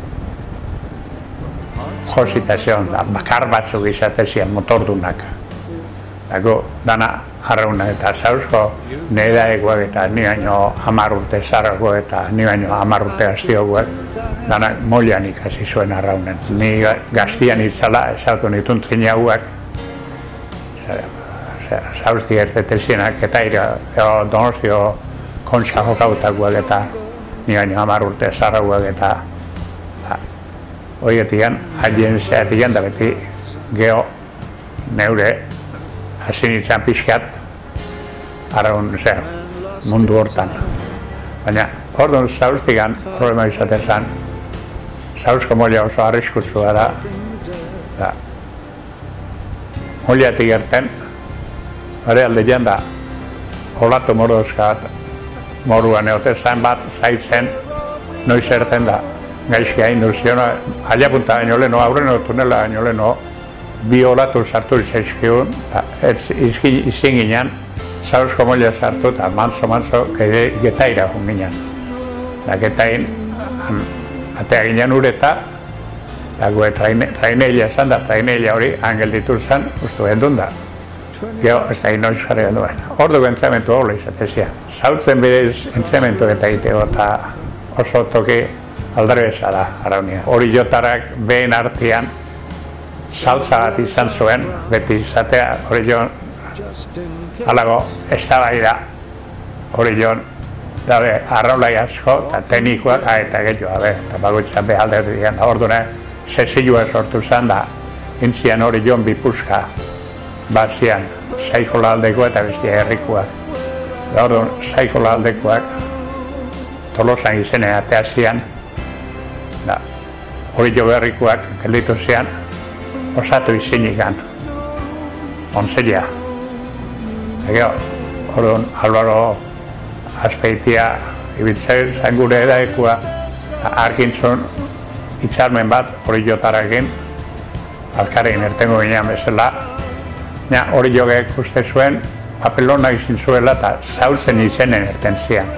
josita zion da, bakar batzuk izatezian motordunak. Dago, dana arrauna eta zauzko nedaekoak eta ni baino hamar urte zarrako eta ni baino hamar urte gaztiokoak dana molian ikasi zuen arraunen. Ni gaztian itzala esautu nitun trinauak zauzti ertetezienak eta ira donostio kontxa jokautakoak eta ni baino hamar urte zarrakoak eta horietikan, haien zeatikan da beti geho neure hasi nintzen pixkat arraun, zer, mundu hortan. Baina, orduan zauztikan problema izaten zen, zauzko molia oso arriskutsua da, da, moliatik erten, hori aldean da, olatu morozka bat, moruan egote zain bat, zaitzen, noiz erten da, gaizki hain duziona, aila punta baino leno, aurreno tunela baino leno, bi olatu sartu zaizkigun, izin ginen, zauzko molia sartu eta manso-manso getaira jun ginen. Da getain, atea ginen ureta, da gue traineila esan da, traineila hori angelditu zen, ustu gendun da. Geo, ez da inoiz jarri genduen. Ordu entzementu hola izatezia. Zautzen berez entzementu eta egiteko eta oso toki aldrebesa da, araunia. Hori jotarak behen artean, saltza bat izan zuen, beti izatea, hori joan, halago, ez da bai da, hori joan, dabe, arraulai asko, eta teknikoak, eta gehiago, eta bagoitzan behalde digan, ordune, sezilua sortu zen da, intzian hori joan bipuzka, bat zian, saikola aldekoa eta bestia herrikoak. Da orduan, saikola aldekoak, Tolosan izenea atea zian, da, hori jo berrikoak, gelditu zian, osatu izinikan, onzelia. Ego, orduan, Alvaro Azpeitia ibiltzen zen gure edaekua, argintzun hitzarmen bat hori jotarakin, alkarein ertengo ginean bezala. Ja, hori jogek uste zuen, papelona izin zuela eta zautzen izenen erten zian.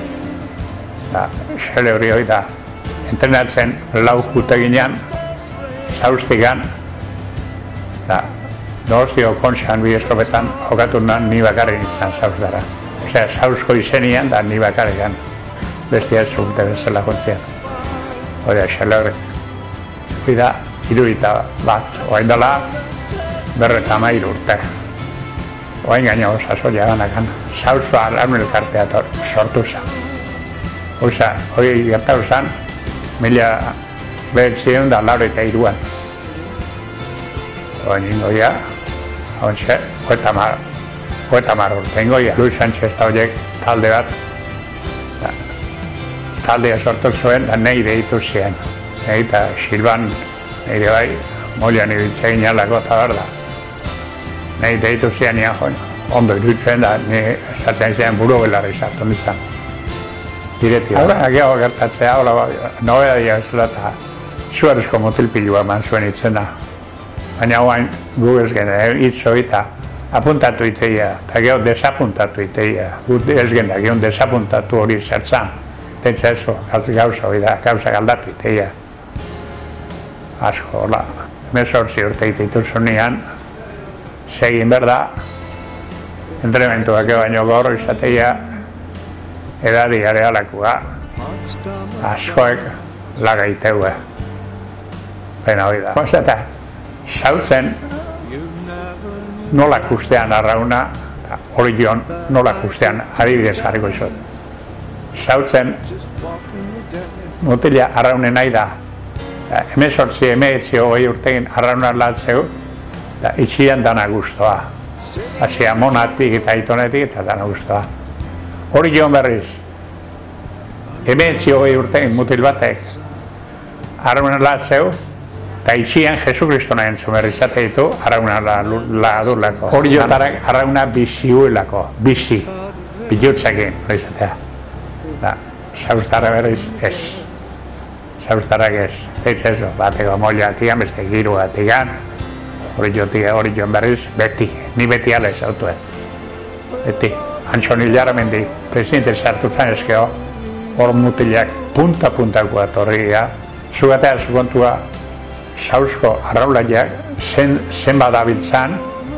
Da, xele hori hori da, entrenatzen lau jute ginean, zauztigan, da, Dostio kontxan bi eskopetan jokatu nan ni bakarrik izan zauzdara. Osea, zauzko izenian da ni bakarrikan. Bestia ez zugute bezala kontzian. Hori, xele horrek. Hoi da, iruita bat. Oain dela, berreta mairu urte. Oain gaina osasoia ganakan. Zauzua lan elkartea sortu zen. Oiza, hori gertau zen, mila behetzion da lauro eta iruan. Oain ingoia, ontsa, hoeta mar, hoeta mar urte ingoia. Luis Sánchez da horiek talde bat, taldea sortu zuen, da nahi deitu ziren. Eta Silban, nire bai, molian ibiltzegin alako eta berda. Nahi deitu ziren nian joan, ondo irutzen da, nire esatzen ziren buru belarri sartu nizan. Diretio. Hora, geho gertatzea, hola, nobeda dira bezala eta zuarezko motilpilua eman zuen itzena. Baina guain gu ez gena, hitz hori eta apuntatu iteia, eta geho desapuntatu iteia. Gu ez gena, geho desapuntatu hori zertzan. Tentsa eso, gauza hori da, gauza galdatu iteia. Asko, hola, mesortzi urte iteitu zunean, segin berda, entrementuak baino gaur izateia, edari arealakua, askoek laga iteue. Baina hori da. Eta, zautzen nola kustean arrauna, hori joan nola kustean adibidez jarriko izot. Zautzen mutila arraunen nahi da, hemen sortzi, hemen etzi hogei urtegin arrauna latzeu, Eta itxian dana guztua. Hasia monatik eta itonetik eta dana guztua. Hori joan berriz. Hemen ziogei urtein mutil batek. Arraunan latzeu, eta itxian Jesu Kristona entzun berrizate ditu, arraunan ladurlako. Hori jotarak arrauna biziuelako, bizi, bilutzakin, berrizatea. Da, sauztarra berriz, ez. Sauztarrak ez. Ez eso, bateko molla atigan, beste giru atigan, hori jotik, hori joan berriz, beti, ni beti ala ezautuen. Beti, Antxoni Larramendi, presidente sartu zen eskeo, hor mutilak punta-puntakoa torria, zugatea zukontua, sauzko arraulaiak, zen, zen badabiltzan,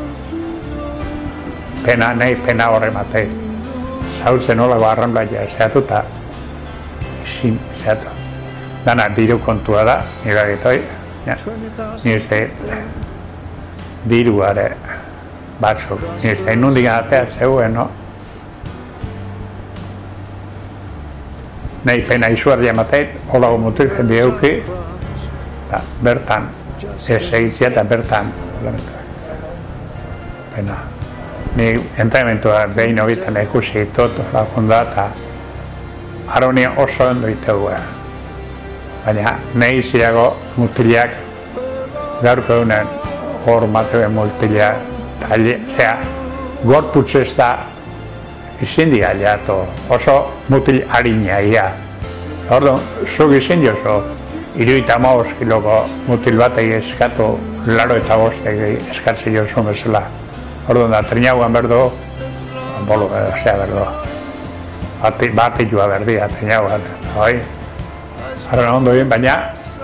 pena, nahi pena horre matei. Zautzen holago arraulaia, zehatu eta, zin, zehatu. Dana diru kontua da, nire egitoi, nire ez diruare batzuk, nire ez nundik atea zeuen, no? Nahi pena izuar jamateit, holago mutil jendi euki, eta bertan, ez egitzia eta bertan, pena. Ni entrenamentua behin hobitan ikusi ditut, lakunda, eta aroni oso ondo itegu. Baina nahi zirago mutilak gaurko egunen hor mateuen mutilak, eta gorputz ez da izin di aliatu, oso mutil harina ia. Orduan, zuk izin diozu, iruita maoz kiloko mutil batei eskatu, laro eta bostei eskatzi jozu bezala. Orduan da, trinauan berdu, bolu, osea berdu, bati joa berdia, trinauan, oi? Arra ondo egin, baina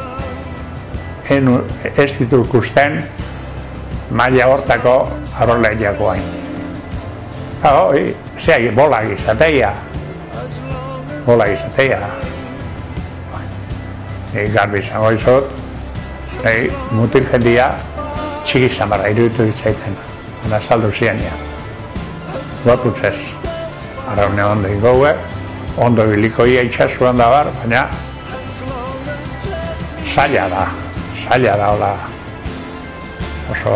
ez ditu ikusten maila hortako arrolegiako hain. Hoi, zeak, bola gizateia. Bola gizateia. Nik garbi izango izot, mutil jendia txiki zamarra iruditu ditzaiten, da saldu zienia. Gorputzez, arraune ondo ingoue, ondo biliko ia itxasuan da bar, baina zaila da, zaila da, hola, oso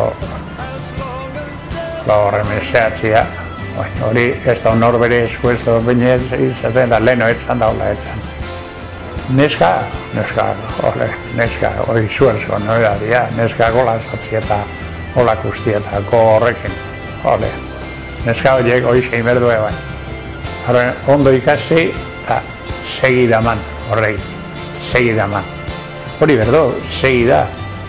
horren meseatzia, hori ez da honor bere esku ez da binez izaten da leheno etzan da hola etzan. Neska, neska, hori, neska, hori zuerzo, no edaria, neska gola zatzi eta hola kustieta, go horrekin, hori. Neska horiek hori zein berdu eban. Horren, ondo ikasi eta segidaman, horrei, segidaman. Hori berdo, segida.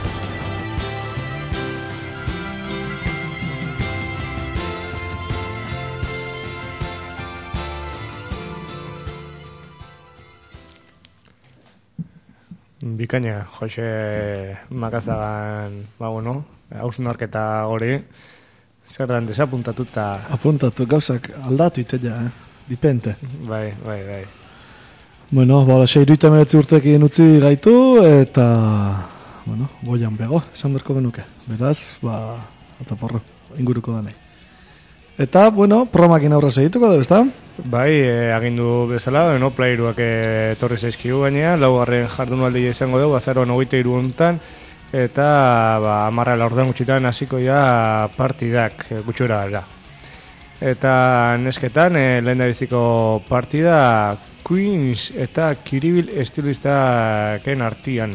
Bikaina, Jose Makazagan, ba, bueno, hausnarketa hori, zer dan desapuntatuta... Apuntatu, gauzak aldatu iteia, eh? Dipente. Bai, bai, bai. Bueno, ba, seiruita meretzi urtekin utzi gaitu, eta, bueno, goian bego, esan berko genuke. Beraz, ba, ataporro, inguruko danei. Eta, bueno, promakin aurra segituko dugu, ezta? Bai, eh, agindu bezala, no, playruak etorri zaizkigu gainea, laugarren jardunaldia izango dugu, azaroan hogeita hiru hontan, eta ba, amarra laurden gutxitan hasiko ja partidak e, gutxura da. Eta nesketan, e, lehen da biziko partida Queens eta Kiribil estilistaken artian.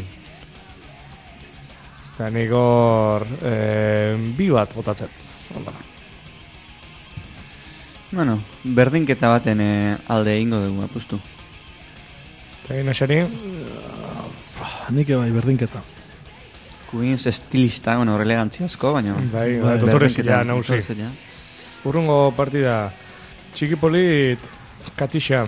Eta nik hor e, bi bat botatzen. Bueno, berdinketa baten e, alde egingo dugu, apustu. Eta egin asari? Nik bai, berdinketa. Queens estilista, bueno, elegantzi asko, baina... Bai, bai, dotorrezia nauzi. Urrungo partida, txiki polit, Katixa.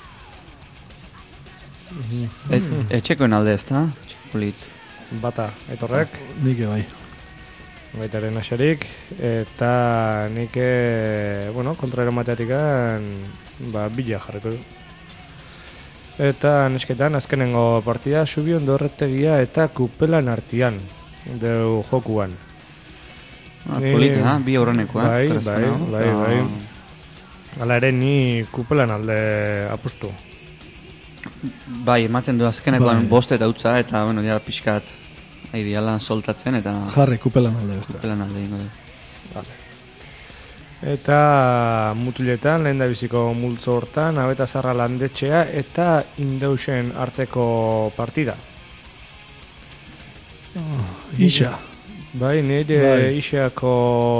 Et, etxekoen alde ez da, txiki polit. Bata, etorrek. Nik bai. Baitaren asarik, eta nik, bueno, kontraro mateatikan, ba, bila jarriko du. Eta nesketan, azkenengo partida, Subion Dorretegia eta Kupelan artian, deu jokuan. Ah, ni, polita, ha? Bi aurrenekoa. Bai, bai, bai, bai. Hala ere, ni Kupelan alde apustu. Bai, ematen du azkenekoan bai. Bost eta utza, eta, bueno, ja, pixkat Aidiala soltatzen eta Jarri, kupelan alde beste. kupelan alde ingo du. Vale. Eta mutiletan, lehen da biziko multzo hortan, Abeta Zarra Landetxea eta Indeusen arteko partida. Oh, Ixa. Bai, nire Bai. Ixako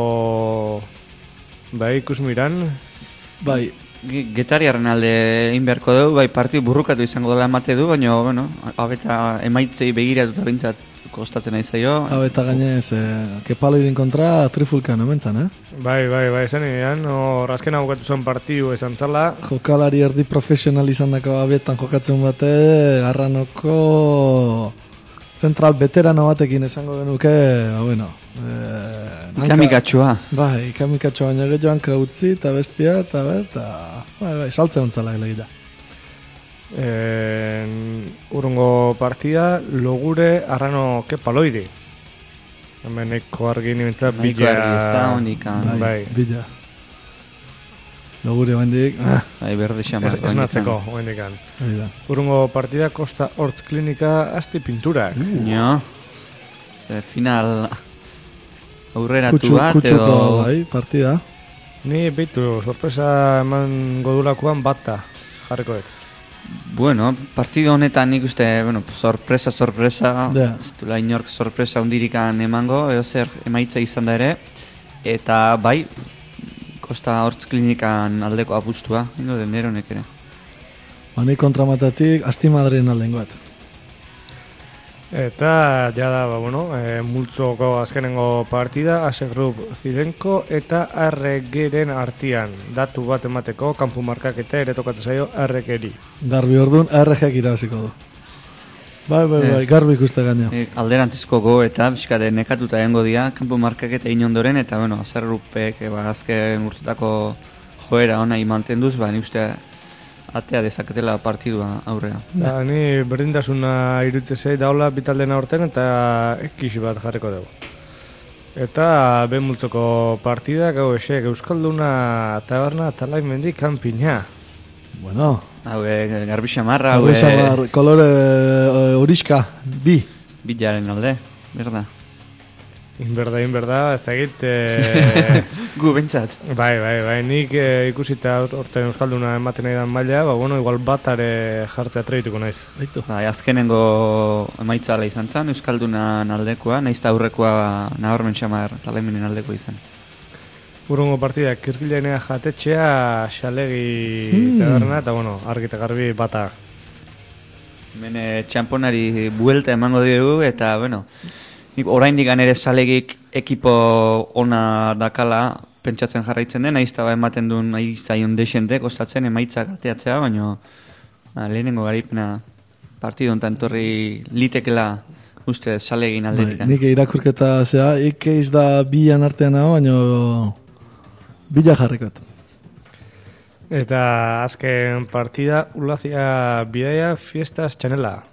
bai ikusmiran. Bai, Getariaren alde egin beharko dugu, bai partidu burrukatu izango dela emate du, baina, bueno, Abeta emaitzei begiratuta bintzat kostatzen nahi zaio. Abeta gainez, eh, Kepaloidin kontra trifulkan omentzan, eh? Bai, bai, bai, esan idean, hor azken abokatu zuen partidu esan zala. Jokalari erdi profesional izan dako Abetan jokatzen bate, Garranoko zentral veterano batekin esango genuke, ba, bueno, eh, Ikamikatsua. Bai, ikamikatsua baina gehiago hanka utzi, eta bestia, eta bet, eta, bai, bai, saltzen ontzala elegita. En, urungo partida, Logure Arrano Kepaloidi. Hemen eko argi nimentzat Nahiko bila... argi ez da, hondikan. Bai, Bai. bila. Logure bendik, ah, Bai, berde xamar. Ez, esnatzeko, oendikan. bai da. Urungo partida, Costa Hortz Klinika asti pinturak. Jo, ze final aurreratu Kutsu, bat, kutsuko, edo... bai, partida. Ni beitu, sorpresa eman godulakoan bata jarriko dut. Bueno, partido honetan nik uste, bueno, sorpresa, sorpresa, Ja. ez duela inork sorpresa hundirikan emango, edo zer emaitza izan da ere, eta bai, Costa Hortz Klinikan aldeko apustua, ingo den neronek ere. Bani kontramatatik, Asti Madrin aldengoat. Eta, jada, ba, bueno, e, multzoko azkenengo partida, Asegrup Zirenko eta R G-ren artian. Datu bat emateko, kanpu markaketa ere tokatzen zaio R G-ri. Garbi orduan, R G-ak irabaziko du. Bai, bai, bai, Ez. garbi ikuste gaina. E, alderantzizko go eta pixkate nekatuta egongo dira, kanpo markaketa inondoren, eta bueno, Asegurupek e, ba, azken urtetako joera ona mantenduz, ba, nik uste atea dezaketela partidua aurrea. Da, ni berdintasuna irutze zei daula bitaldena aurten eta ekix bat jarriko dugu. Eta ben multzoko partida, gau esek, Euskalduna taberna talai mendi kanpina. Bueno, Hau, e, garbi xamarra, hau, garbi e, samar, kolore e, horiska, bi. bilaren alde, berda. Inberda, inberda, ez da egit... E, Gu bentsat. bai, bai, bai, nik e, ikusita orten Euskalduna ematen nahi dan maila, ba, bueno, igual batare jartzea trebituko naiz. Aitu. Bai, azkenengo emaitza ala izan zen, Euskaldunan aldekoa, nahiz eta aurrekoa nabarmen xamar talemenen aldekoa izan. Urrungo partida, Kirkilenea jatetxea, Xalegi Hmm. taberna, eta bueno, argi eta garbi bata. Hemen eh, txamponari buelta emango dugu, eta, bueno, nik oraindik ere Salegik ekipo ona dakala pentsatzen jarraitzen den, nahiz eta ba ematen duen nahi zaion desente kostatzen emaitzak ateatzea, baina ba, lehenengo garipena partidu honetan torri litekela uste Salegin Bai, aldetik. nik irakurketa zea, ikeiz da bian artean hau, baina bila jarrikot. Eta azken partida, Ulazia Bidaia Fiestas Txanela.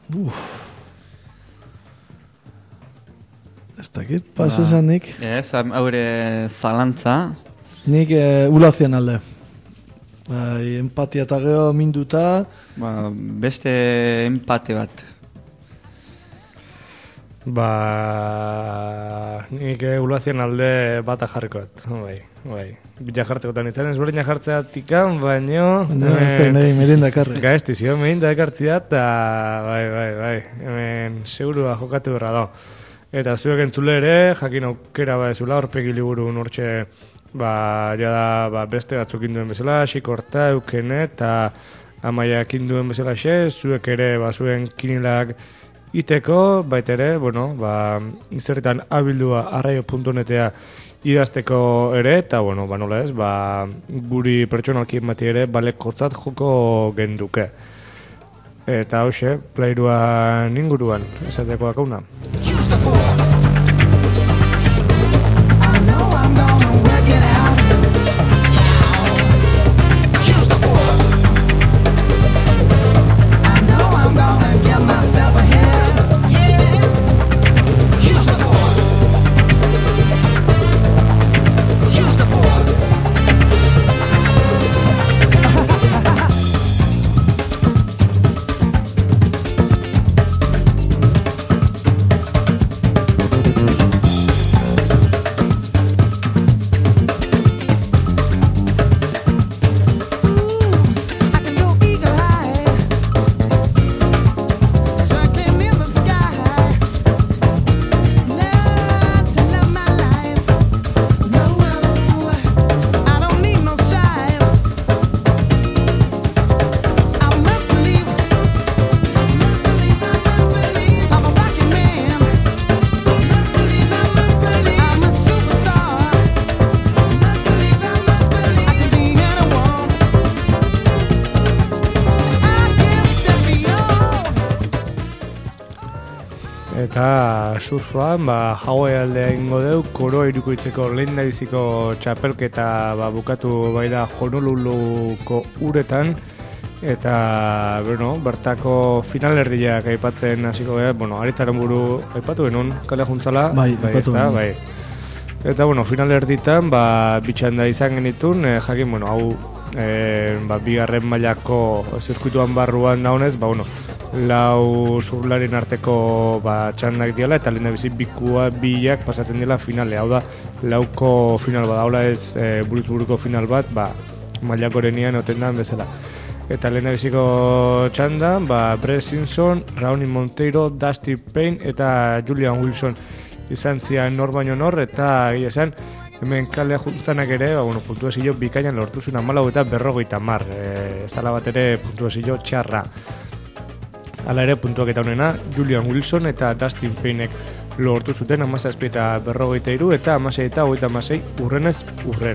Ez dakit, pas esan nik. Ez, haure zalantza, Nik e, ulazian alde. Bai, empatia eta geho minduta, ba, beste empate bat. Ba... Nik eh, Ulazian alde bata jarrikot. Bai, bai. Bila jartzekotan itzaren ezberdina jartzea tikan, baino... baina ez da nahi merinda karri. Gaizti, zio, mehin da ekartzea, eta bai, bai, bai, hemen segurua jokatu berra da. Eta zuek entzule ere, jakin aukera ba ezula, horpegi liburu nortxe, ba, jada, ba, beste batzuk induen bezala, Xikorta, Eukene, eta Amaiak induen bezala xe, zuek ere, ba, zuen kinilak iteko, baita ere, bueno, ba, izerritan abildua arraio puntu netea idazteko ere, eta, bueno, ba, nola ez, ba, guri pertsonalki emati ere, balekotzat joko genduke. Eta hoxe, plairuan inguruan, esateko akauna. Eta surfan, ba, Hawaii aldea ingo deu, koro irukoitzeko lehen dabiziko txapelketa ba, bukatu bai da Honoluluko uretan, eta, bueno, bertako finalerdiak aipatzen hasiko gara, bueno, Aritzaren buru aipatu genuen, kale juntzala, bai, bai, aipatu ezta, genuen. bai. Eta, bueno, finalerditan, ba, bitxanda izan genitun, eh, jakin, bueno, hau, eh, ba, bigarren mailako zirkuituan barruan daunez, ba, bueno, lau zurlarien arteko ba, txandak diala eta lehen da bizi bikua bilak pasatzen dela finale. Hau da, lauko final bat, hau da ez e, buruz buruko final bat, ba, mailakorenian oten da bezala. Eta lehen da biziko txandan, ba, Brett Simpson, Raoni Monteiro, Dusty Payne eta Julian Wilson izan zian nor baino nor, eta egia esan, hemen kalea juntzanak ere, ba, bueno, puntuazio bikainan lortu zuen hamalau eta berrogeita mar. E, ez dala bat ere puntuazio txarra. Hala ere, puntuak eta honena, Julian Wilson eta Dustin Paynek lortu zuten hamazazpi eta berrogeita hiru eta hamasei eta hogeita hamasei urrenez urren.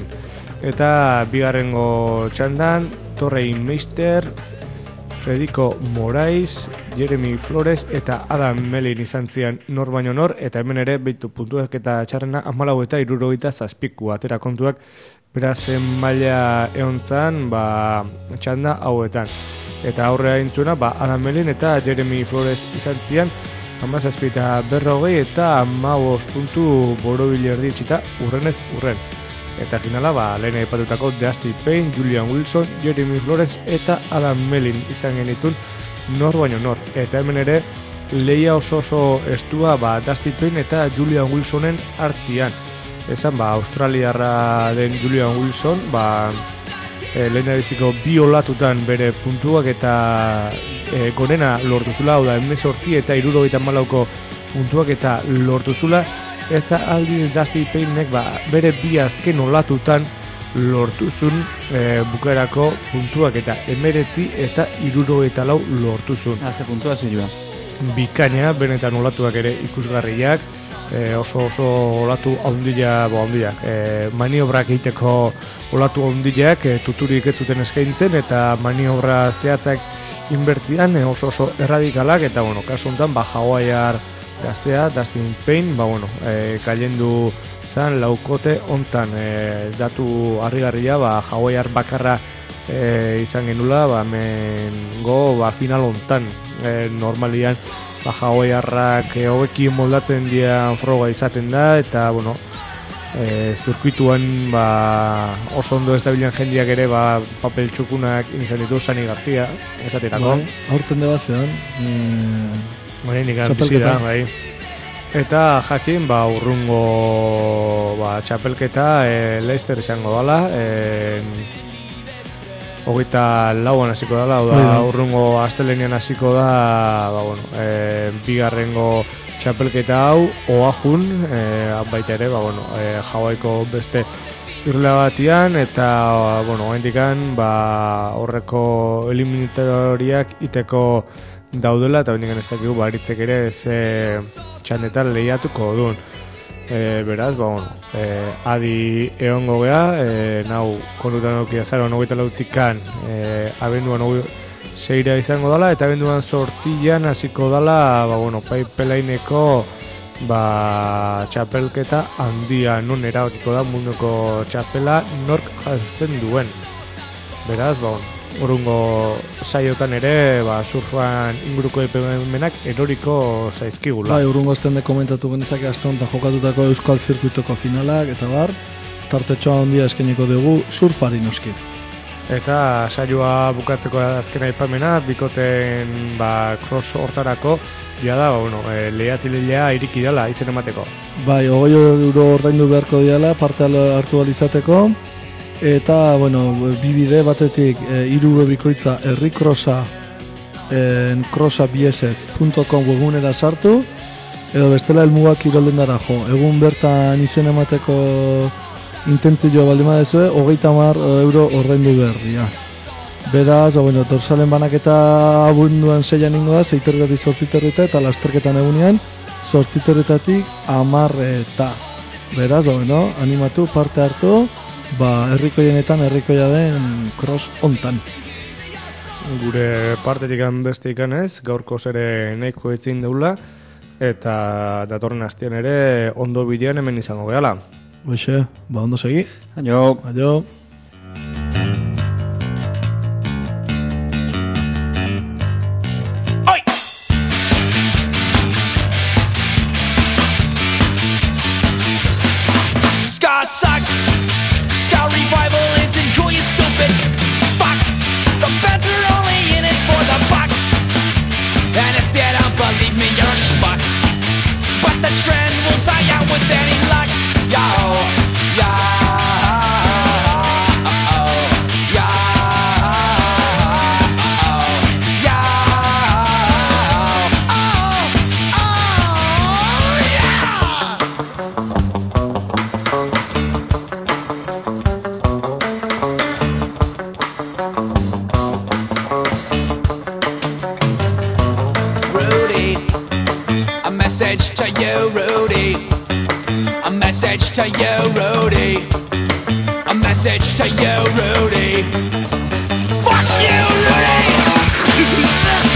Eta bigarrengo txandan, Torrey Meister, Federico Morais, Jeremy Flores eta Adam Melin izan zian nor baino nor, eta hemen ere behitu puntuak eta txarrena hamalau eta hirurogeita zazpiku atera kontuak, berazen maila eontzan, ba, txanda hauetan. Eta aurrea intzuna, ba, Adam Melin eta Jeremy Flores izan zian, hamazazpi eta berrogei eta hamabost puntu borobili erditxita urrenez urren. Eta finala, ba, lehen aipatutako Dusty Payne, Julian Wilson, Jeremy Flores eta Adam Melin izan genitun nor baino nor. Eta hemen ere, lehia oso oso estua, ba, Dusty Payne eta Julian Wilsonen artian. Esan, ba, australiarra den Julian Wilson, ba, E, lehen biziko bi olatutan bere puntuak eta e, gorena lortuzula, hau da, hemezortzi eta hirurogeita hamalauko puntuak eta lortuzula, eta aldiz Dusty Paynek ba, bere bi azken olatutan lortuzun e, bukaerako puntuak eta emeretzi eta hirurogeita lau lortuzun. Haze puntua zilua. Bikaina, benetan olatuak ere ikusgarriak, e, oso oso olatu haundila, bo haundilak, e, maniobrak egiteko olatu haundilak, e, tuturik ez zuten eskaintzen, eta maniobra zehatzak inbertzian e, oso oso erradikalak, eta bueno, kasu honetan, ba, Hawaiiar gaztea, Dustin Payne, ba, bueno, e, kailendu zan laukote hontan, e, datu harrigarria, ba, Hawaiiar bakarra e, izan genula, ba, mengo, ba, final hontan, e, normalian, ba, Hawaiiarrak e, hobekin moldatzen dian froga izaten da, eta, bueno, e, zirkuituan, ba, oso ondo estabilan jendiak ere, ba, papel txukunak izan ditu, Sani García, esaterako. Bai, aurten de bazean, e... Bai, nikan bizi da, bai. Eta jakin, ba, urrungo ba, txapelketa e, Leicester izango dala, e, hogeita lauan hasiko dala, da, urrungo astelenean hasiko da, ba, bueno, e, bigarrengo txapelketa hau, oahun, e, baita ere, ba, bueno, e, Hawaiiko beste irla batian, eta, bueno, haindikan, ba, horreko eliminatoriak iteko daudela, eta bendikan ez dakigu baritzek ere ze txandetan lehiatuko duen. E, beraz, ba, bueno, e, adi egongo geha, e, nau konutan auki azaroan hogeita lautikan e, abenduan hogei seira izango dela, eta abenduan sortzian hasiko dela, ba, bueno, paipelaineko ba, txapelketa handia non erabakiko da munduko txapela nork jazten duen. Beraz, ba, bueno, urrungo saiotan ere, ba, surfan inguruko epemenak eroriko zaizkigula. Bai, urrungo estende komentatu genezake aste honetan jokatutako Euskal Zirkuitoko finalak, eta bar, tartetxoa handia eskeniko dugu surfari noski. Eta saioa bukatzeko azkena aipamena, bikoten ba, cross hortarako, ja da, bueno, e, lehiatilea iriki dela izen emateko. Bai, hogei euro ordaindu beharko diala, parte hartu alizateko. Eta, bueno, bibide batetik e, hiru bikoitza herrikrosa en crossabiesez punto com webgunera sartu, edo bestela helmugak kiroldendara jo. Egun bertan izen emateko intentzioa baldin badezue, hogeita hamar euro ordaindu berria. Beraz, bueno, dorsalen banaketa abunduan seian ingo da, zeiterretatik zortziterreta, eta lasterketan egunean zortziterretatik amarreta. Beraz, bueno, animatu, parte hartu, ba, herrikoienetan herrikoia den cross hontan. Gure partetik beste ikanez, gaurko zere nahiko ezin deula, eta datorren astean ere ondo bidean hemen izango gehala. Hoxe, ba ondo segi. Aio. Aio. Ska sucks. Ska revival isn't cool, you stupid. Fuck. The bands are only in it for the bucks. And if you don't believe me, you're a schmuck. But the trend will die out with any luck. Yo, yo, uh-oh, yo, uh-oh, yo, Rudy, a message to you, Rudy. A message to you, Rudy. A message to you, Rudy. Fuck you, Rudy!